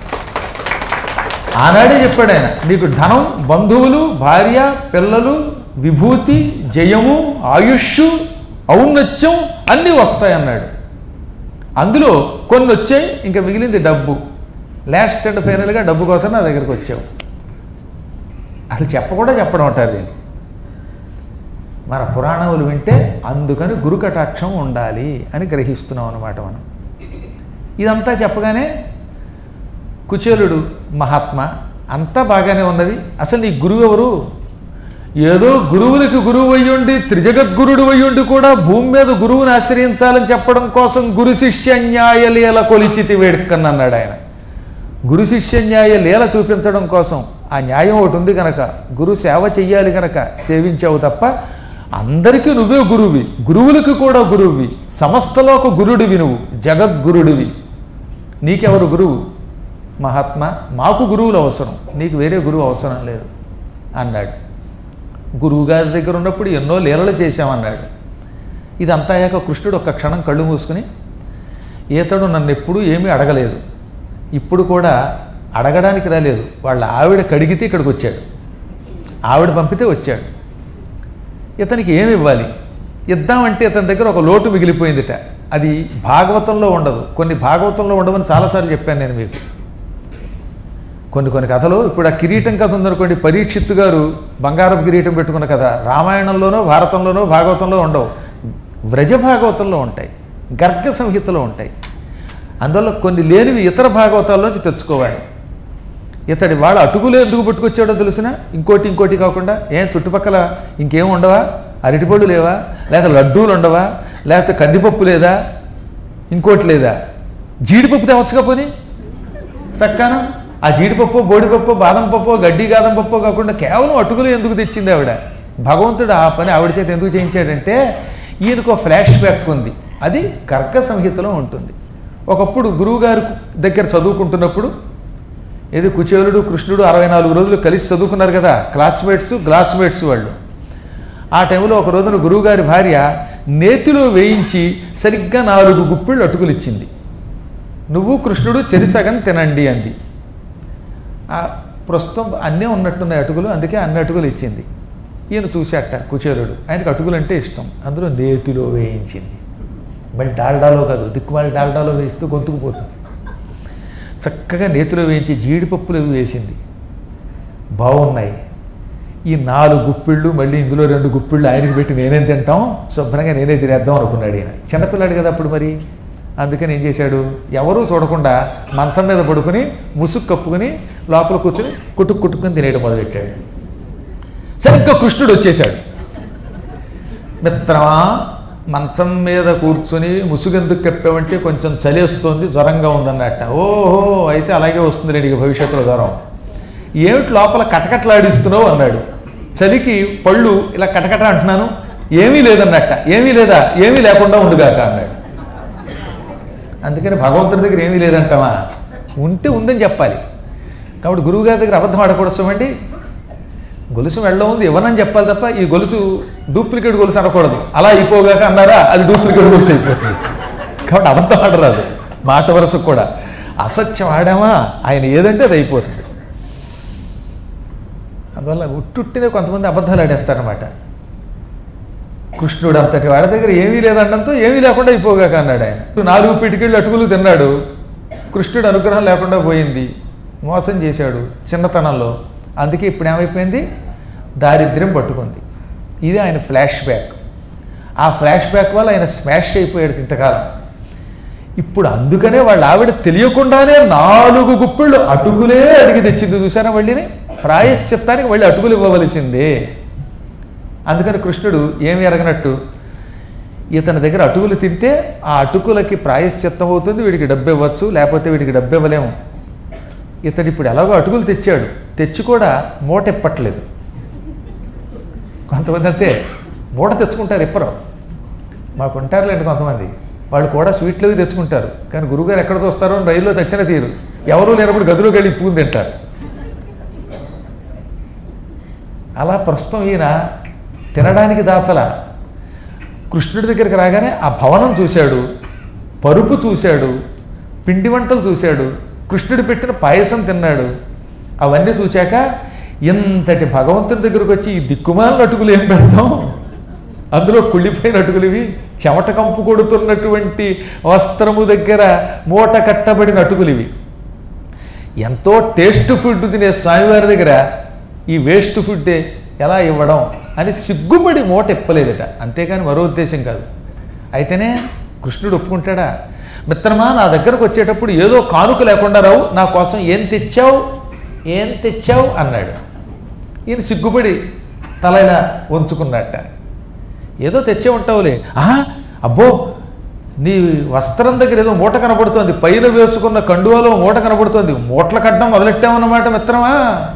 ఆనాడే చెప్పాడు ఆయన, నీకు ధనం, బంధువులు, భార్య, పిల్లలు, విభూతి, జయము, ఆయుష్, ఔన్నత్యం అన్నీ వస్తాయన్నాడు. అందులో కొన్ని వచ్చాయి, ఇంకా మిగిలింది డబ్బు. లాస్ట్ అండ్ ఫైనల్గా డబ్బు కోసం నా దగ్గరికి వచ్చావు. అసలు చెప్పకుండా చెప్పడం అంటారు దీన్ని. మన పురాణములు వింటే అందుకని గురు కటాక్షం ఉండాలి అని గ్రహిస్తున్నాం అన్నమాట మనం. ఇదంతా చెప్పగానే కుచేలుడు మహాత్మా అంతా బాగానే ఉన్నది, అసలు నీ గురువు ఎవరు? ఏదో గురువులకి గురువు అయ్యుండి, త్రిజగద్గురుడు అయ్యుండి కూడా భూమి మీద గురువుని ఆశ్రయించాలని చెప్పడం కోసం గురు శిష్య న్యాయ లీల కొలిచితి వేడుకని అన్నాడు ఆయన. గురు శిష్య న్యాయ లీల చూపించడం కోసం ఆ న్యాయం ఒకటి ఉంది కనుక గురు సేవ చెయ్యాలి కనుక సేవించావు తప్ప అందరికీ నువ్వే గురువి, గురువులకు కూడా గురువువి, సమస్తలో ఒక గురుడివి, నువ్వు జగద్గురుడివి. నీకెవరు గురువు? మహాత్మా, మాకు గురువులు అవసరం, నీకు వేరే గురువు అవసరం లేదు అన్నాడు. గురువు గారి దగ్గర ఉన్నప్పుడు ఎన్నో లీలలు చేశామన్నాడు. ఇదంతా అయ్యాక కృష్ణుడు ఒక్క క్షణం కళ్ళు మూసుకుని, ఈతడు నన్ను ఎప్పుడూ ఏమీ అడగలేదు, ఇప్పుడు కూడా అడగడానికి రాలేదు, వాళ్ళ ఆవిడ కడిగితే ఇక్కడికి వచ్చాడు, ఆవిడ పంపితే వచ్చాడు, ఇతనికి ఏమి ఇవ్వాలి, ఇద్దామంటే ఇతని దగ్గర ఒక లోటు మిగిలిపోయిందిట. అది భాగవతంలో ఉండదు, కొన్ని భాగవతంలో ఉండవని చాలాసార్లు చెప్పాను నేను మీకు. కొన్ని కొన్ని కథలు, ఇప్పుడు ఆ కిరీటం కథ ఉందనుకోండి, పరీక్షిత్తు గారు బంగారపు కిరీటం పెట్టుకున్న కథ రామాయణంలోనో భారతంలోనో భాగవతంలో ఉండవు, వ్రజ భాగవతంలో ఉంటాయి, గర్గ సంహితలో ఉంటాయి. అందువల్ల కొన్ని లేనివి ఇతర భాగవతాల్లోంచి తెచ్చుకోవాలి. ఇతడి వాడు అటుకులు ఎందుకు పట్టుకొచ్చాడో తెలిసిన, ఇంకోటి ఇంకోటి కాకుండా, ఏం చుట్టుపక్కల ఇంకేం ఉండవా, అరటిపళ్ళు లేవా, లేకపోతే లడ్డూలు ఉండవా, లేకపోతే కందిపప్పు లేదా, ఇంకోటి లేదా, జీడిపప్పు తేవచ్చుగా పోనీ చక్కాను. ఆ జీడిపప్పు, బోడిపప్పు, బాదం పప్పు, గడ్డి గాదం పప్పు కాకుండా కేవలం అటుకులు ఎందుకు తెచ్చింది ఆవిడ? భగవంతుడు ఆ పని ఆవిడ చేత ఎందుకు చేయించాడంటే, ఈయనకు ఫ్లాష్ బ్యాక్ ఉంది, అది గర్గ సంహితలో ఉంటుంది. ఒకప్పుడు గురువుగారి దగ్గర చదువుకుంటున్నప్పుడు, ఏది కుచేలుడు కృష్ణుడు అరవై నాలుగు రోజులు కలిసి చదువుకున్నారు కదా, క్లాస్మేట్స్ గ్లాస్మేట్స్ వాళ్ళు. ఆ టైంలో ఒక రోజున గురువుగారి భార్య నేతిలో వేయించి సరిగ్గా నాలుగు గుప్పిళ్ళు అటుకులు ఇచ్చింది. నువ్వు కృష్ణుడు చెరిసగం తినండి అంది. ప్రస్తుతం అన్నీ ఉన్నట్టున్నాయి అటుకులు, అందుకే అన్ని అటుకులు ఇచ్చింది. ఈయన చూశాట కుచేలుడు, ఆయనకు అటుకులు అంటే ఇష్టం, అందులో నేతిలో వేయించింది. మళ్ళీ డాల్డాలో కాదు, దిక్కుమాలి డాల్డాలో వేస్తూ గొంతుకుపోతుంది. చక్కగా నేతిలో వేయించి జీడిపప్పులు అవి వేసింది, బాగున్నాయి. ఈ నాలుగు గుప్పిళ్ళు మళ్ళీ ఇందులో రెండు గుప్పిళ్ళు ఆయనకి పెట్టి నేనేం తింటాం, శుభ్రంగా నేనే తినేద్దాం అనుకున్నాడు ఈయన. చిన్నపిల్లాడు కదా అప్పుడు మరి, అందుకని ఏం చేశాడు, ఎవరూ చూడకుండా మంచం మీద పడుకుని ముసుగు కప్పుకుని లోపల కూర్చుని కుట్టుకు కుట్టుకుని తినేయడం మొదలెట్టాడు. సరిగ్గా కృష్ణుడు వచ్చేశాడు. మిత్రమా, మంచం మీద కూర్చుని ముసుగెందుకు కప్పామంటే కొంచెం చలేస్తోంది, జ్వరంగా ఉందన్నట్ట. ఓహో, అయితే అలాగే వస్తుంది లేడికి భవిష్యత్తులో జ్వరం. ఏమిటి లోపల కటకటలాడిస్తున్నావు అన్నాడు. చలికి పళ్ళు ఇలా కటకట అంటున్నాను, ఏమీ లేదన్నట్ట. ఏమీ లేదా, ఏమీ లేకుండా ఉండుగాక అన్నాడు. అందుకని భగవంతుడి దగ్గర ఏమీ లేదంటామా, ఉంటే ఉందని చెప్పాలి. కాబట్టి గురువుగారి దగ్గర అబద్ధం ఆడకూడదండి. గొలుసు వెళ్ళ ఉంది ఇవ్వనని చెప్పాలి తప్ప, ఈ గొలుసు డూప్లికేట్ గొలుసు అనకూడదు. అలా అయిపోగాక అన్నారా, అది డూప్లికేట్ గొలుసు అయిపోతుంది. కాబట్టి అబద్ధం ఆడరాదు, మాట వరుసకు కూడా. అసత్యం ఆడామా, ఆయన ఏదంటే అది అయిపోతుంది. అందువల్ల ఉట్టుట్టినే కొంతమంది అబద్ధాలు ఆడేస్తారనమాట. కృష్ణుడు అంతటి వాడి దగ్గర ఏమీ లేదనడంతో ఏమీ లేకుండా అయిపోగాక అన్నాడు ఆయన. నాలుగు పిటికెళ్ళు అటుకులు తిన్నాడు, కృష్ణుడు అనుగ్రహం లేకుండా పోయింది, మోసం చేశాడు చిన్నతనంలో. అందుకే ఇప్పుడు ఏమైపోయింది, దారిద్ర్యం పట్టుకుంది. ఇది ఆయన ఫ్లాష్ బ్యాక్. ఆ ఫ్లాష్ బ్యాక్ వల్ల ఆయన స్మాష్ అయిపోయాడు ఇంతకాలం. ఇప్పుడు అందుకనే వాళ్ళ ఆవిడ తెలియకుండానే నాలుగు గుప్పిళ్ళు అటుకులే అడిగి తెచ్చింది. చూసారా, మళ్ళీని ప్రాయశ్చిత్తానికి మళ్ళీ అటుకులు ఇవ్వవలసిందే. అందుకని కృష్ణుడు ఏమి ఎరగనట్టు, ఇతని దగ్గర అటుకులు తింటే ఆ అటుకులకి ప్రాయశ్చిత్తం అవుతుంది, వీడికి డబ్బు ఇవ్వచ్చు, లేకపోతే వీడికి డబ్బు ఇవ్వలేము. ఇతడు ఇప్పుడు ఎలాగో అటుకులు తెచ్చాడు, తెచ్చి కూడా మూట ఇప్పట్లేదు. కొంతమంది అంతే, మూట తెచ్చుకుంటారు ఇప్పరు. మాకు ఉంటారులేండి కొంతమంది, వాళ్ళు కూడా స్వీట్లు అవి తెచ్చుకుంటారు, కానీ గురువుగారు ఎక్కడ చూస్తారో రైల్లో తెచ్చిన తీరు, ఎవరూ లేనప్పుడు గదిలోకి వెళ్ళి పూలు తింటారు. అలా ప్రస్తుతం ఈయన తినడానికి దాచల. కృష్ణుడి దగ్గరికి రాగానే ఆ భవనం చూశాడు, పరుపు చూశాడు, పిండి వంటలు చూశాడు, కృష్ణుడు పెట్టిన పాయసం తిన్నాడు. అవన్నీ చూశాక ఇంతటి భగవంతుని దగ్గరకు వచ్చి ఈ దిక్కుమాలిన అటుకులు ఏం పెడతాం, అందులో కుళ్ళిపోయిన అటుకులు ఇవి, చెమట కంపు కొడుతున్నటువంటి వస్త్రము దగ్గర మూట కట్టబడిన అటుకులు ఇవి, ఎంతో టేస్ట్ ఫుడ్ తినే స్వామివారి దగ్గర ఈ వేస్ట్ ఫుడ్డే ఎలా ఇవ్వడం అని సిగ్గుపడి మూట ఇప్పలేదట, అంతేకాని మరో ఉద్దేశం కాదు. అయితేనే కృష్ణుడు ఒప్పుకుంటాడా? మిత్రమా, నా దగ్గరకు వచ్చేటప్పుడు ఏదో కానుక లేకుండా రావు, నా కోసం ఏం తెచ్చావు ఏం తెచ్చావు అన్నాడు. ఈయన సిగ్గుపడి తల ఇలా వంచుకున్నట్ట. ఏదో తెచ్చే ఉంటావులే. అబ్బో, నీ వస్త్రం దగ్గర ఏదో మూట కనబడుతోంది, పైన వేసుకున్న కండువాలో మూట కనబడుతోంది, మూటలు కట్టడం మొదలెట్టామన్నమాట మిత్రమా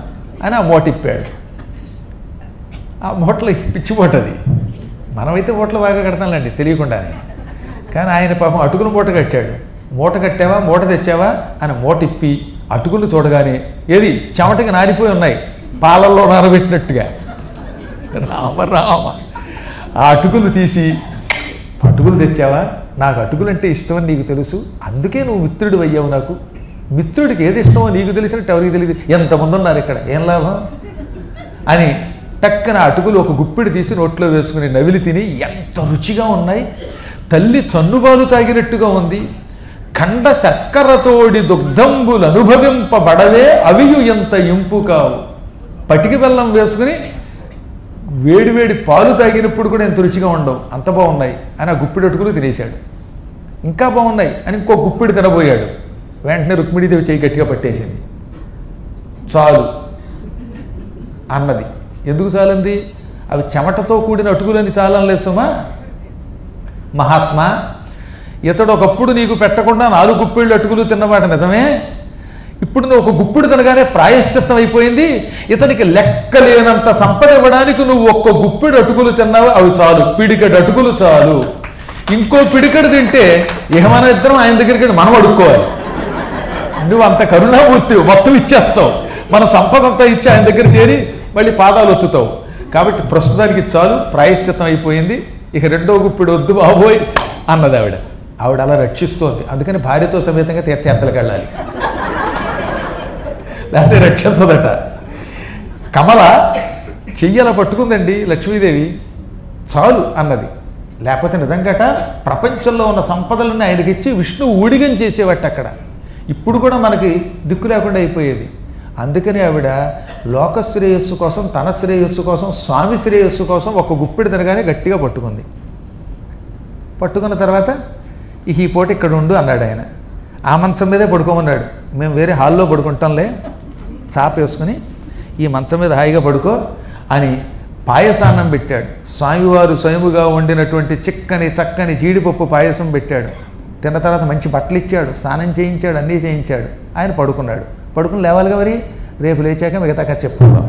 అని ఆ మూట ఇప్పాడు. ఆ మూటలో పిచ్చి మూట అది. మనమైతే మూటలు బాగా కడతాంలేండి తెలియకుండానే. కానీ ఆయన పాపం అటుకుల మూట కట్టాడు. మూట కట్టావా మూట తెచ్చావా అని మూట ఇప్పి అటుకులు చూడగానే ఏది చెమటకి నారిపోయి ఉన్నాయి, పాలల్లో నానబెట్టినట్టుగా. రామ రామ ఆ అటుకులు తీసి, అటుకులు తెచ్చావా, నాకు అటుకులు అంటే ఇష్టమని నీకు తెలుసు, అందుకే నువ్వు మిత్రుడు అయ్యావు. నాకు మిత్రుడికి ఏది ఇష్టమో నీకు తెలిసినట్టు ఎవరికి తెలియదు, ఎంతమంది ఉన్నారు ఇక్కడ, ఏం లాభం అని టక్కన అటుకులు ఒక గుప్పిడి తీసి నోట్లో వేసుకుని నవిలి తిని ఎంత రుచిగా ఉన్నాయి, తల్లి చన్నుబాలు తాగినట్టుగా ఉంది, ఖండ చక్కరతోడి దుగ్ధంబులు అనుభవింపబడవే అవియు ఎంత ఇంపు కావు. పటికి బెల్లం వేసుకుని వేడివేడి పాలు తాగినప్పుడు కూడా ఎంత రుచిగా ఉండవు, అంత బాగున్నాయి అని ఆ గుప్పిడి అటుకులు తినేశాడు. ఇంకా బాగున్నాయి అని ఇంకో గుప్పిడి తినబోయాడు. వెంటనే రుక్మిణీదేవి చేయి గట్టిగా పట్టేసింది. చాలు అన్నది. ఎందుకు చాలంది? అవి చెమటతో కూడిన అటుకులని చాలని లేదు సుమా. మహాత్మా, ఇతడు ఒకప్పుడు నీకు పెట్టకుండా నాలుగు గుప్పిళ్ళు అటుకులు తిన్నమాట నిజమే. ఇప్పుడు నువ్వు ఒక గుప్పిడు తినగానే ప్రాయశ్చిత్తం అయిపోయింది. ఇతనికి లెక్కలేనంత సంపద ఇవ్వడానికి నువ్వు ఒక్క గుప్పిడు అటుకులు తిన్నావు, అవి చాలు, పిడికడు అటుకులు చాలు. ఇంకో పిడికడు తింటే ఇక మన ఇద్దరం ఆయన దగ్గరికి మనం అడుక్కోవాలి. నువ్వు అంత కరుణామూర్తి, మొత్తం ఇచ్చేస్తావు, మన సంపద అంతా ఇచ్చి ఆయన దగ్గర చేరి మళ్ళీ పాదాలు ఒత్తుతావు. కాబట్టి ప్రస్తుతానికి చాలు, ప్రాయశ్చిత్తం అయిపోయింది, ఇక రెండో గుప్పిడు వద్దు బాబోయ్ అన్నది ఆవిడ. ఆవిడ అలా రక్షిస్తోంది. అందుకని భార్యతో సమేతంగా తీర్థయాత్రలకు వెళ్ళాలి, లేకపోతే రక్షించదట. కమల చెయ్యలా పట్టుకుందండి లక్ష్మీదేవి, చాలు అన్నది. లేకపోతే నిజంగాట ప్రపంచంలో ఉన్న సంపదలన్నీ ఆయనకిచ్చి విష్ణువు ఊడిగం చేసేవాట అక్కడ. ఇప్పుడు కూడా మనకి దిక్కు లేకుండా అయిపోయేది. అందుకని ఆవిడ లోక శ్రేయస్సు కోసం, తన శ్రేయస్సు కోసం, స్వామి శ్రేయస్సు కోసం ఒక గుప్పిడి తినగానే గట్టిగా పట్టుకుంది. పట్టుకున్న తర్వాత ఇక ఈ పూట ఇక్కడ ఉండు అన్నాడు ఆయన. ఆ మంచం మీదే పడుకోమన్నాడు. మేము వేరే హాల్లో పడుకుంటాంలే, చాప వేసుకుని ఈ మంచం మీద హాయిగా పడుకో అని పాయసాన్నం పెట్టాడు. స్వామివారు స్వయముగా వండినటువంటి చిక్కని చక్కని జీడిపప్పు పాయసం పెట్టాడు. తిన్న తర్వాత మంచి బట్టలు ఇచ్చాడు, స్నానం చేయించాడు, అన్నీ చేయించాడు. ఆయన పడుకున్నాడు. పడుకుని లేవాలిగా మరి, రేపు లేచాక మిగతా కథ చెప్పుకుందాం.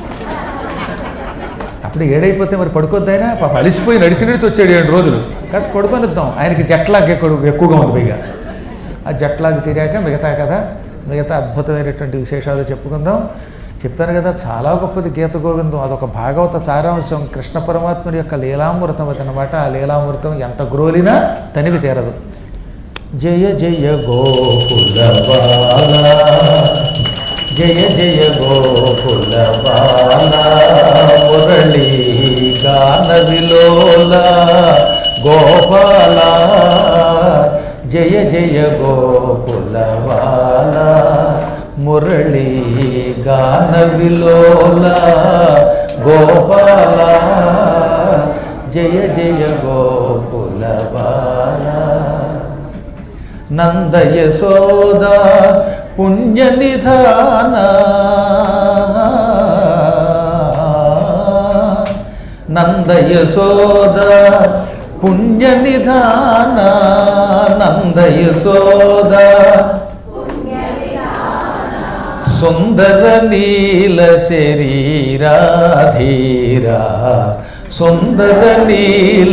అప్పుడు ఏడైపోతే మరి పడుకోద్దాయినా, పాప అలిసిపోయి నడిచి నడిచి వచ్చాడు ఏడు రోజులు. కాస్త పడుకొనిద్దాం, ఆయనకి జట్లాగ్ ఎక్కువ ఎక్కువగా ఉంది పైగా. ఆ జట్లాగ్ తీరాక మిగతా కదా, మిగతా అద్భుతమైనటువంటి విశేషాలు చెప్పుకుందాం. చెప్పాను కదా, చాలా గొప్పది గీత గోవిందం. అదొక భాగవత సారాంశం, కృష్ణ పరమాత్ముడి యొక్క లీలామృతం అది అనమాట. ఆ లీలామృతం ఎంత గ్రోలినా తనివి తీరదు. జయ జయ గోకుల బాల, జయ జయ గోకుల బాల, మురళీ గాన విలోల గోపాల, జయ జయ గోకుల బాల, మురళీ గాన విలోల గోపాల, జయ జయ గోకుల బాల. నంద యశోద పుణ్య నిధాన, నంద యశోద పుణ్య నిధాన, నంద యశోద సుందర నీల శరీరాధీరా, సుందర నీల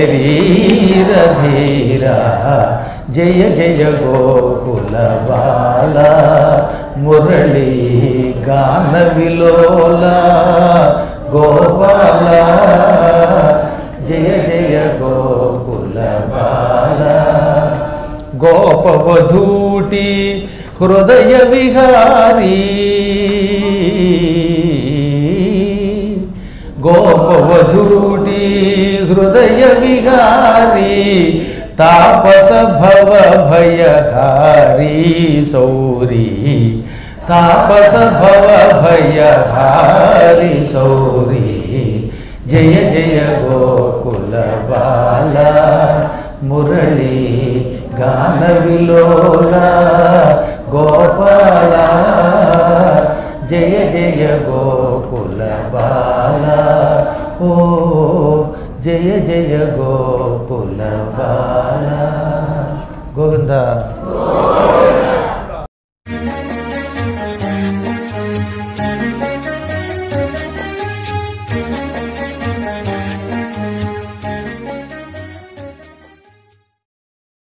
శరీరధీరా, జయ జయ గోకుల బాల, మురళీ గాన విలోల గోపాల, జయ జయ గోకుల బాల. గోపవధూటి హృదయ విహారీ, గోపవధూటి హృదయ విహారీ, తాపస భవ భయహారీ సౌరీ, తాపస భవ భయహారీ సౌరీ, జయ జయ గోకుల బాల, మురళీ గాన విలోల గోపాల, జయ జయ గోకుల బాల. ఓ జయ జయ గోకుల బాల. గోవింద.